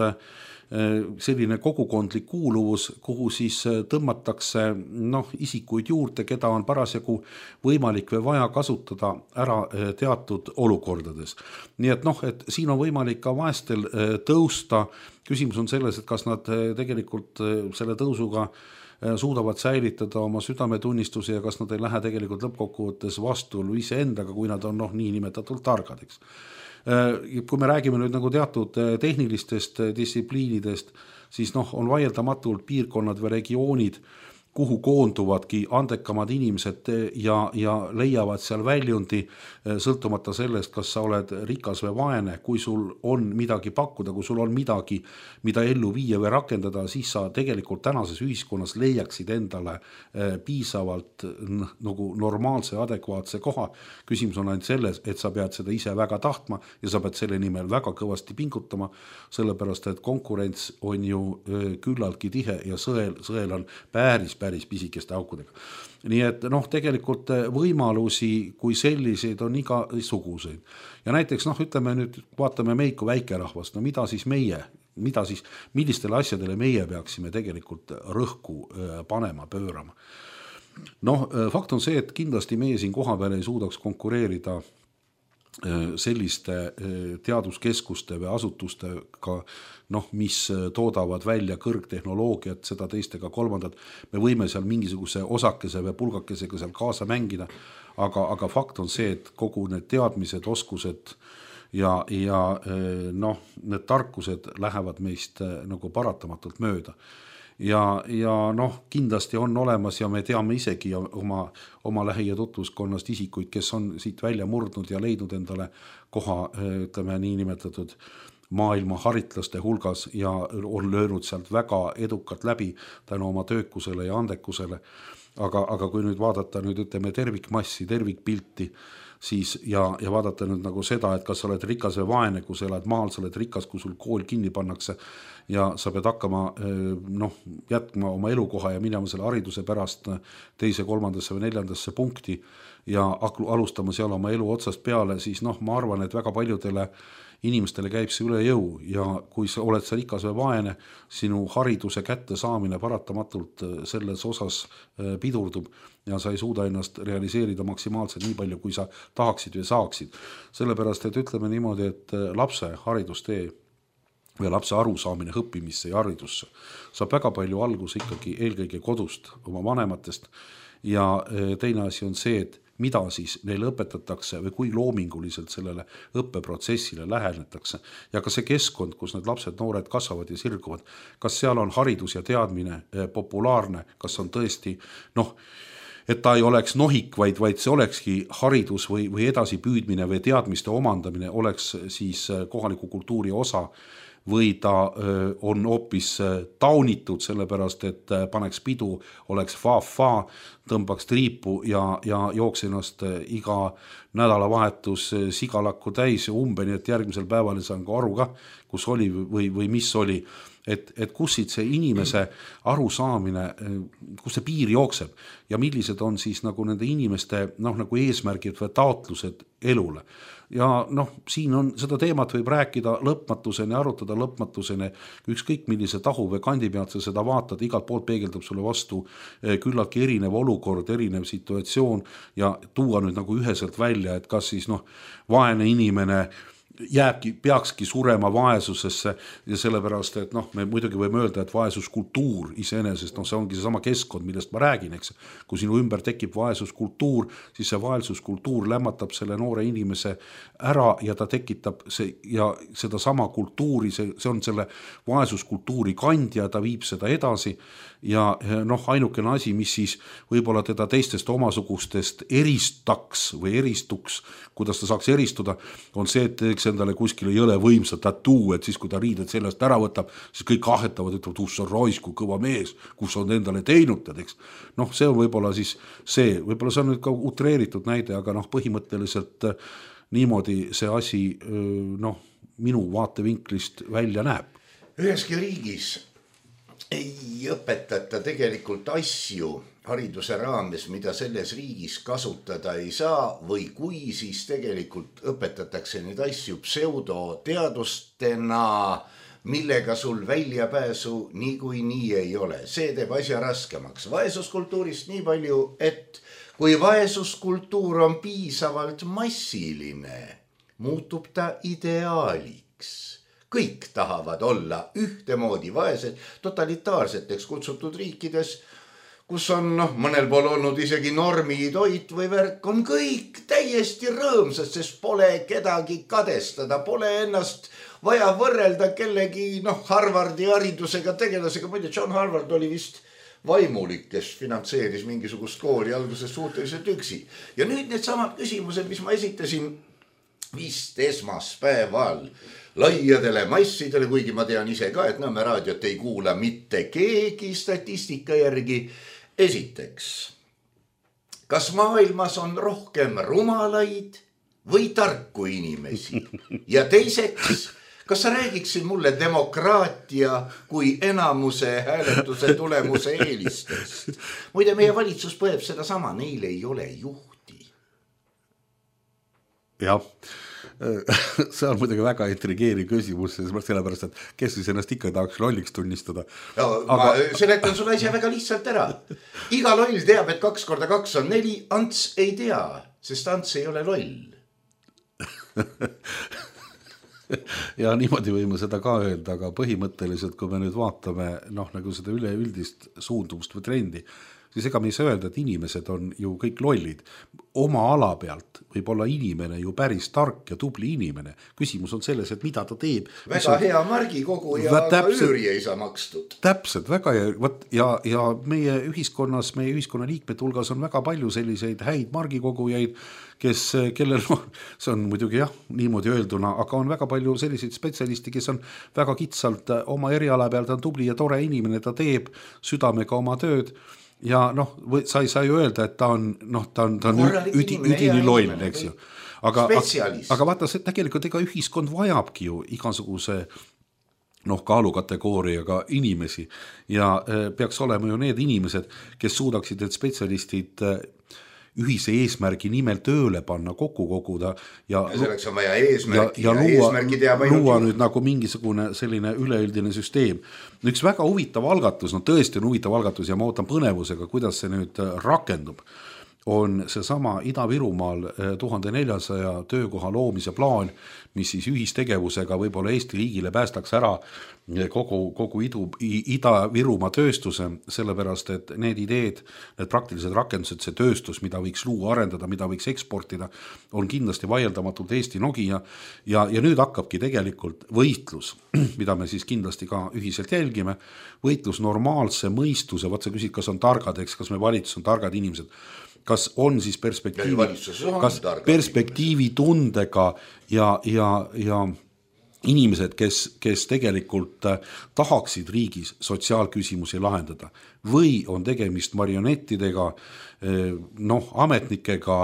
selline kogukondlik kuuluvus, kuhu siis tõmmatakse noh, isikuid juurde, keda on parasjagu võimalik või vaja kasutada ära teatud olukordades. Nii et noh, et siin on võimalik ka vaestel tõusta. Küsimus on selles, et kas nad tegelikult selle tõusuga suudavad säilitada oma südametunnistuse ja kas nad ei lähe tegelikult lõppkokkuvõttes vastuolu iseendaga, kui nad on noh, nii nimetatult targadeks. Kui me räägime nüüd nagu teatud tehnilistest distsipliinidest, siis noh, on vaieldamatult piirkonnad või regioonid, kuhu koonduvadki andekamad inimesed ja, ja leiavad seal väljundi sõltumata sellest, kas sa oled rikas või vaene. Kui sul on midagi pakkuda, kui sul on midagi, mida ellu viia või rakendada, siis sa tegelikult tänases ühiskonnas leiaksid endale piisavalt nagu normaalse, adekvaatse koha. Küsimus on ainult selles, et sa pead seda ise väga tahtma ja sa pead selle nimel väga kõvasti pingutama, sellepärast et konkurents on ju küllaltki tihe ja sõel, sõel on päris päris pisikeste aukudega. Nii et noh, tegelikult võimalusi kui selliseid on igasuguseid. Ja näiteks noh, ütleme nüüd, vaatame meid kui väikerahvast, no mida siis meie, mida siis, millistele asjadele meie peaksime tegelikult rõhku panema, pöörama. Noh, fakt on see, et kindlasti meie siin koha peal ei suudaks konkureerida selliste teaduskeskuste või asutustega, noh, mis toodavad välja kõrgtehnoloogiat, seda teistega kolmandat. Me võime seal mingisuguse osakese või pulgakesega seal kaasa mängida, aga, aga fakt on see, et kogu need teadmised, oskused ja, ja noh, need tarkused lähevad meist nagu paratamatult mööda. Ja, ja noh, kindlasti on olemas ja me teame isegi oma, oma lähi- ja tutvuskonnast isikuid, kes on siit välja murdnud ja leidnud endale koha, ütleme nii nimetatud maailma haritlaste hulgas ja on löönud sealt väga edukalt läbi tänu oma töökusele ja andekusele. Aga, aga kui nüüd vaadata nüüd ütleme tervikmassi, tervikpilti, siis ja, ja vaadata nüüd nagu seda, et kas sa oled rikas või vaene, kui sa elad maal, sa oled rikas, kui sul kool kinni pannakse ja sa pead hakkama noh, jätma oma elukoha ja minema selle hariduse pärast teise, kolmandasse või neljandasse punkti ja alustama seal oma elu otsast peale, siis noh, ma arvan, et väga paljudele inimestele käib see üle jõu ja kui sa oled sa rikas või vaene, sinu hariduse kätte saamine paratamatult selles osas pidurdub ja sa ei suuda ennast realiseerida maksimaalselt nii palju, kui sa tahaksid või saaksid. Sellepärast, et ütleme niimoodi, et lapse haridustee või lapse arusaamine õppimisse ja haridusse saab väga palju algus ikkagi eelkõige kodust, oma vanematest ja teine asi on see, et mida siis neile õpetatakse või kui loominguliselt sellele õppeprotsessile lähenetakse ja ka see keskkond, kus need lapsed, noored kasvavad ja sirguvad, kas seal on haridus ja teadmine populaarne, kas on tõesti noh, et ta ei oleks nohik, vaid, vaid see olekski haridus või, või edasi püüdmine või teadmiste omandamine oleks siis kohaliku kultuuri osa või ta on hoopis taunitud, sellepärast, et paneks pidu, oleks fa-fa, tõmbaks triipu ja, ja jooks ennast iga nädalavahetus sigalakku täis ja umbeni, et järgmisel päeval ei saan ka aru ka, kus oli või, või mis oli. Et, et kus siit see inimese arusaamine, kus see piir jookseb ja millised on siis nagu nende inimeste noh, nagu eesmärgid või taotlused elule. Ja noh, siin on seda teemat võib rääkida lõpmatuseni, arutada lõpmatuseni, ükskõik millise tahu või kandi pealt sa seda vaatad, igalt poolt peegeldab sulle vastu küllaltki erinev olukord, erinev situatsioon ja tuua nüüd nagu üheselt välja, et kas siis noh, vaene inimene jääbki, peakski surema vaesusesse ja sellepärast, et noh, me muidugi võime öelda, et vaesuskultuur iseenesest, noh, see ongi see sama keskkond, millest ma räägin, eks. Kui sinu ümber tekib vaesuskultuur, siis see vaesuskultuur lämmatab selle noore inimese ära ja ta tekitab see ja seda sama kultuuri, see, see on selle vaesuskultuuri kandja, ta viib seda edasi ja noh, ainukene asi, mis siis võib-olla teda teistest omasugustest eristaks või eristuks, kuidas ta saaks eristuda, on see, et teeks endale kuskile jõle võimsa tattoo, et siis kui ta riided sellest ära võtab, siis kõik ahetavad, ütlevad, kus on rois, kui kõva mees, kus on endale teinud, eks. Noh, see on võib-olla siis see, võib-olla see on nüüd ka utreeritud näide, aga noh, põhimõtteliselt niimoodi see asi noh, minu vaatevinklist välja näeb. Üheski riigis ei õpetata tegelikult asju hariduse raames, mida selles riigis kasutada ei saa või kui siis tegelikult õpetatakse neid asju pseudoteadustena, millega sul väljapääsu niikuinii ei ole. See teeb asja raskemaks. Vaesuskultuurist nii palju, et kui vaesuskultuur on piisavalt massiline, muutub ta ideaaliks. Kõik tahavad olla ühtemoodi vaesed, totalitaarseteks kutsutud riikides, kus on noh, mõnel pool olnud isegi normitoit või värk, on kõik täiesti rõõmsad, sest pole kedagi kadestada, pole ennast vaja võrrelda kellegi noh, Harvardi haridusega tegelasega. Muide, John Harvard oli vist vaimulik, kes finantseeris mingisugust kooli alguses suhteliselt üksi. Ja nüüd need samad küsimused, mis ma esitasin vist esmaspäeval laiadele massidele, kuigi ma tean ise ka, et Nõmme raadiot ei kuula mitte keegi statistika järgi. Esiteks, kas maailmas on rohkem rumalaid või tarku inimesi? Ja teiseks, kas sa räägiksid mulle demokraatia kui enamuse hääletuse tulemuse eelistest? Muide, meie valitsus põeb seda sama, neil ei ole juhti. Jah. See on muidugi väga intrigeeriv küsimus, sellepärast, et kes siis ennast ikka tahaks lolliks tunnistada. No, aga... Ma seletan sulle asja väga lihtsalt ära. Iga loll teab, et kaks korda kaks on neli, Ants ei tea, sest Ants ei ole loll. Ja niimoodi võime seda ka öelda, aga põhimõtteliselt, kui me nüüd vaatame noh, nagu seda üleüldist suundumust või trendi, siis ega me ei saa öelda, et inimesed on ju kõik lollid. Oma ala pealt võib olla inimene ju päris tark ja tubli inimene. Küsimus on selles, et mida ta teeb. Väga on... hea margikogu ja ka üüri ei saa makstud. Täpselt, väga ja, võt, ja, ja meie ühiskonnas, meie ühiskonna liikmete hulgas on väga palju selliseid häid margikogujaid, kes, kellel, noh, see on muidugi jah, niimoodi öelduna, aga on väga palju selliseid spetsialisti, kes on väga kitsalt oma eriala pealt, on tubli ja tore inimene, ta teeb südamega oma tööd. Ja noh, sa ei saa ju öelda, et ta on, noh, ta on, ta on üdi, üdini loll, eks ju. Aga, aga vaata, see tegelikult ega ühiskond vajabki ju igasuguse noh, kaalukategooriaga inimesi ja peaks olema ju need inimesed, kes suudaksid need spetsialistid ühise eesmärgi nimel tööle panna, kokku koguda ja, ja selleks on vaja eesmärki ja, ja, ja luua, luua nüüd nagu mingisugune selline üleüldine süsteem. Üks väga huvitav algatus, no tõesti on huvitav algatus ja ma ootan põnevusega, kuidas see nüüd rakendub, on see sama Ida-Virumaal tuhat neljasada töökoha loomise plaan, mis siis ühistegevusega võib-olla Eesti riigile päästaks ära kogu, kogu idu, Ida-Virumaa tööstuse, sellepärast et need ideed, need praktilised rakendused, see tööstus, mida võiks luua, arendada, mida võiks eksportida, on kindlasti vaieldamatult Eesti Nokia ja, ja nüüd hakkabki tegelikult võitlus, mida me siis kindlasti ka ühiselt jälgime, võitlus normaalse mõistuse, vaat sa küsid, kas on targad, eks, kas me valitsus on targad inimesed, kas on siis perspektiivi, kas perspektiivi tundega ja, ja, ja inimesed, kes, kes tegelikult tahaksid riigis sotsiaalküsimusi lahendada või on tegemist marionettidega, noh, ametnikega,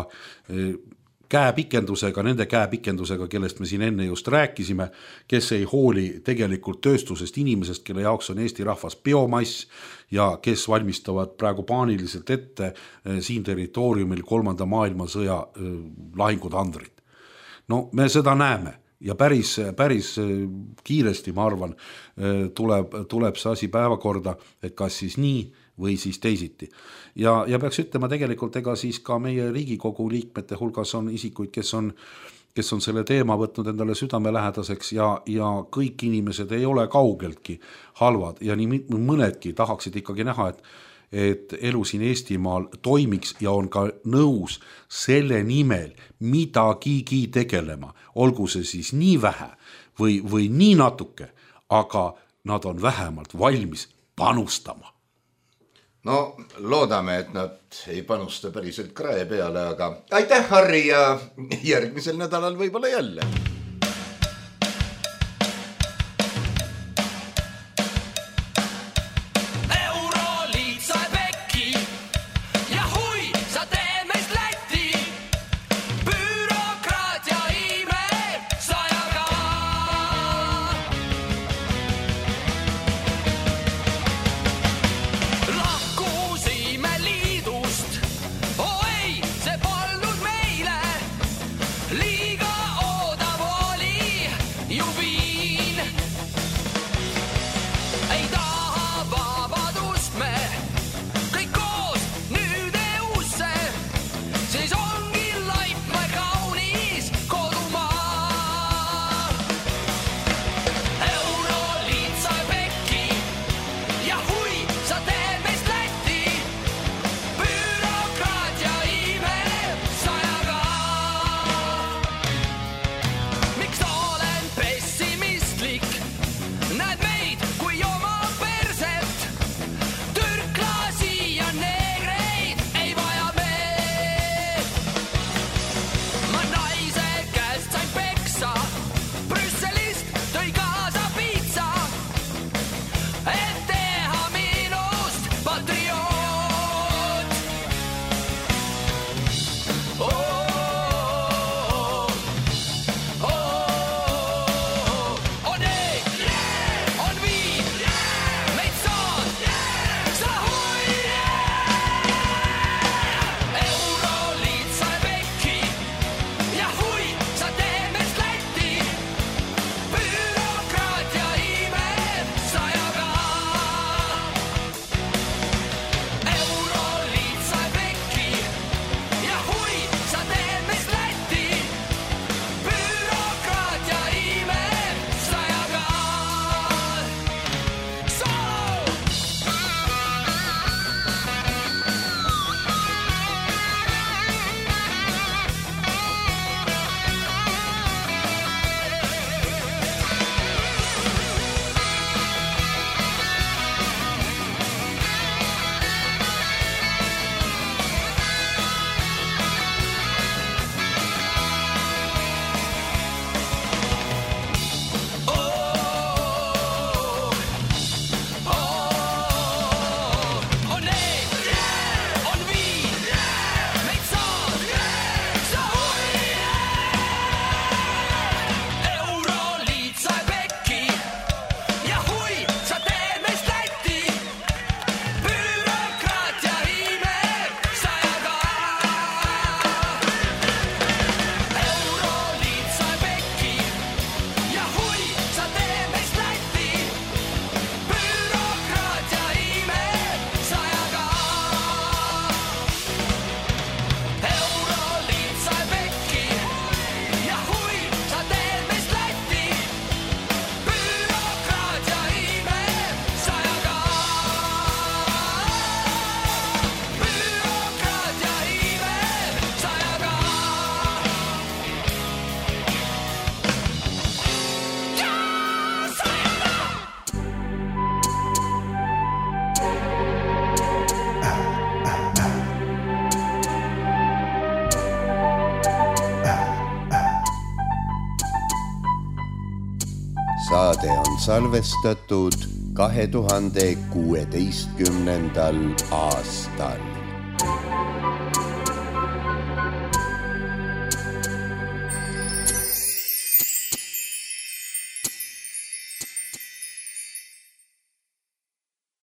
käepikendusega, nende käepikendusega, kellest me siin enne just rääkisime, kes ei hooli tegelikult tööstusest inimesest, kelle jaoks on Eesti rahvas biomass ja kes valmistavad praegu paaniliselt ette siin territooriumil kolmanda maailmasõja lahingutandrit. No me seda näeme ja päris, päris kiiresti, ma arvan, tuleb, tuleb see asi päevakorda, et kas siis nii või siis teisiti. Ja, ja peaks ütlema tegelikult, ega siis ka meie Riigikogu liikmete hulgas on isikuid, kes on kes on selle teema võtnud endale südamelähedaseks ja, ja kõik inimesed ei ole kaugeltki halvad ja nii mõnedki tahaksid ikkagi näha, et et elu siin Eestimaal toimiks ja on ka nõus selle nimel midagigi tegelema, olgu see siis nii vähe või, või nii natuke, aga nad on vähemalt valmis panustama. No loodame, et nad ei panusta päriselt krae peale, aga aitäh, Harri, ja järgmisel nädalal võib-olla jälle. Saade on salvestatud kahe tuhande kuueteistkümnendal aastal.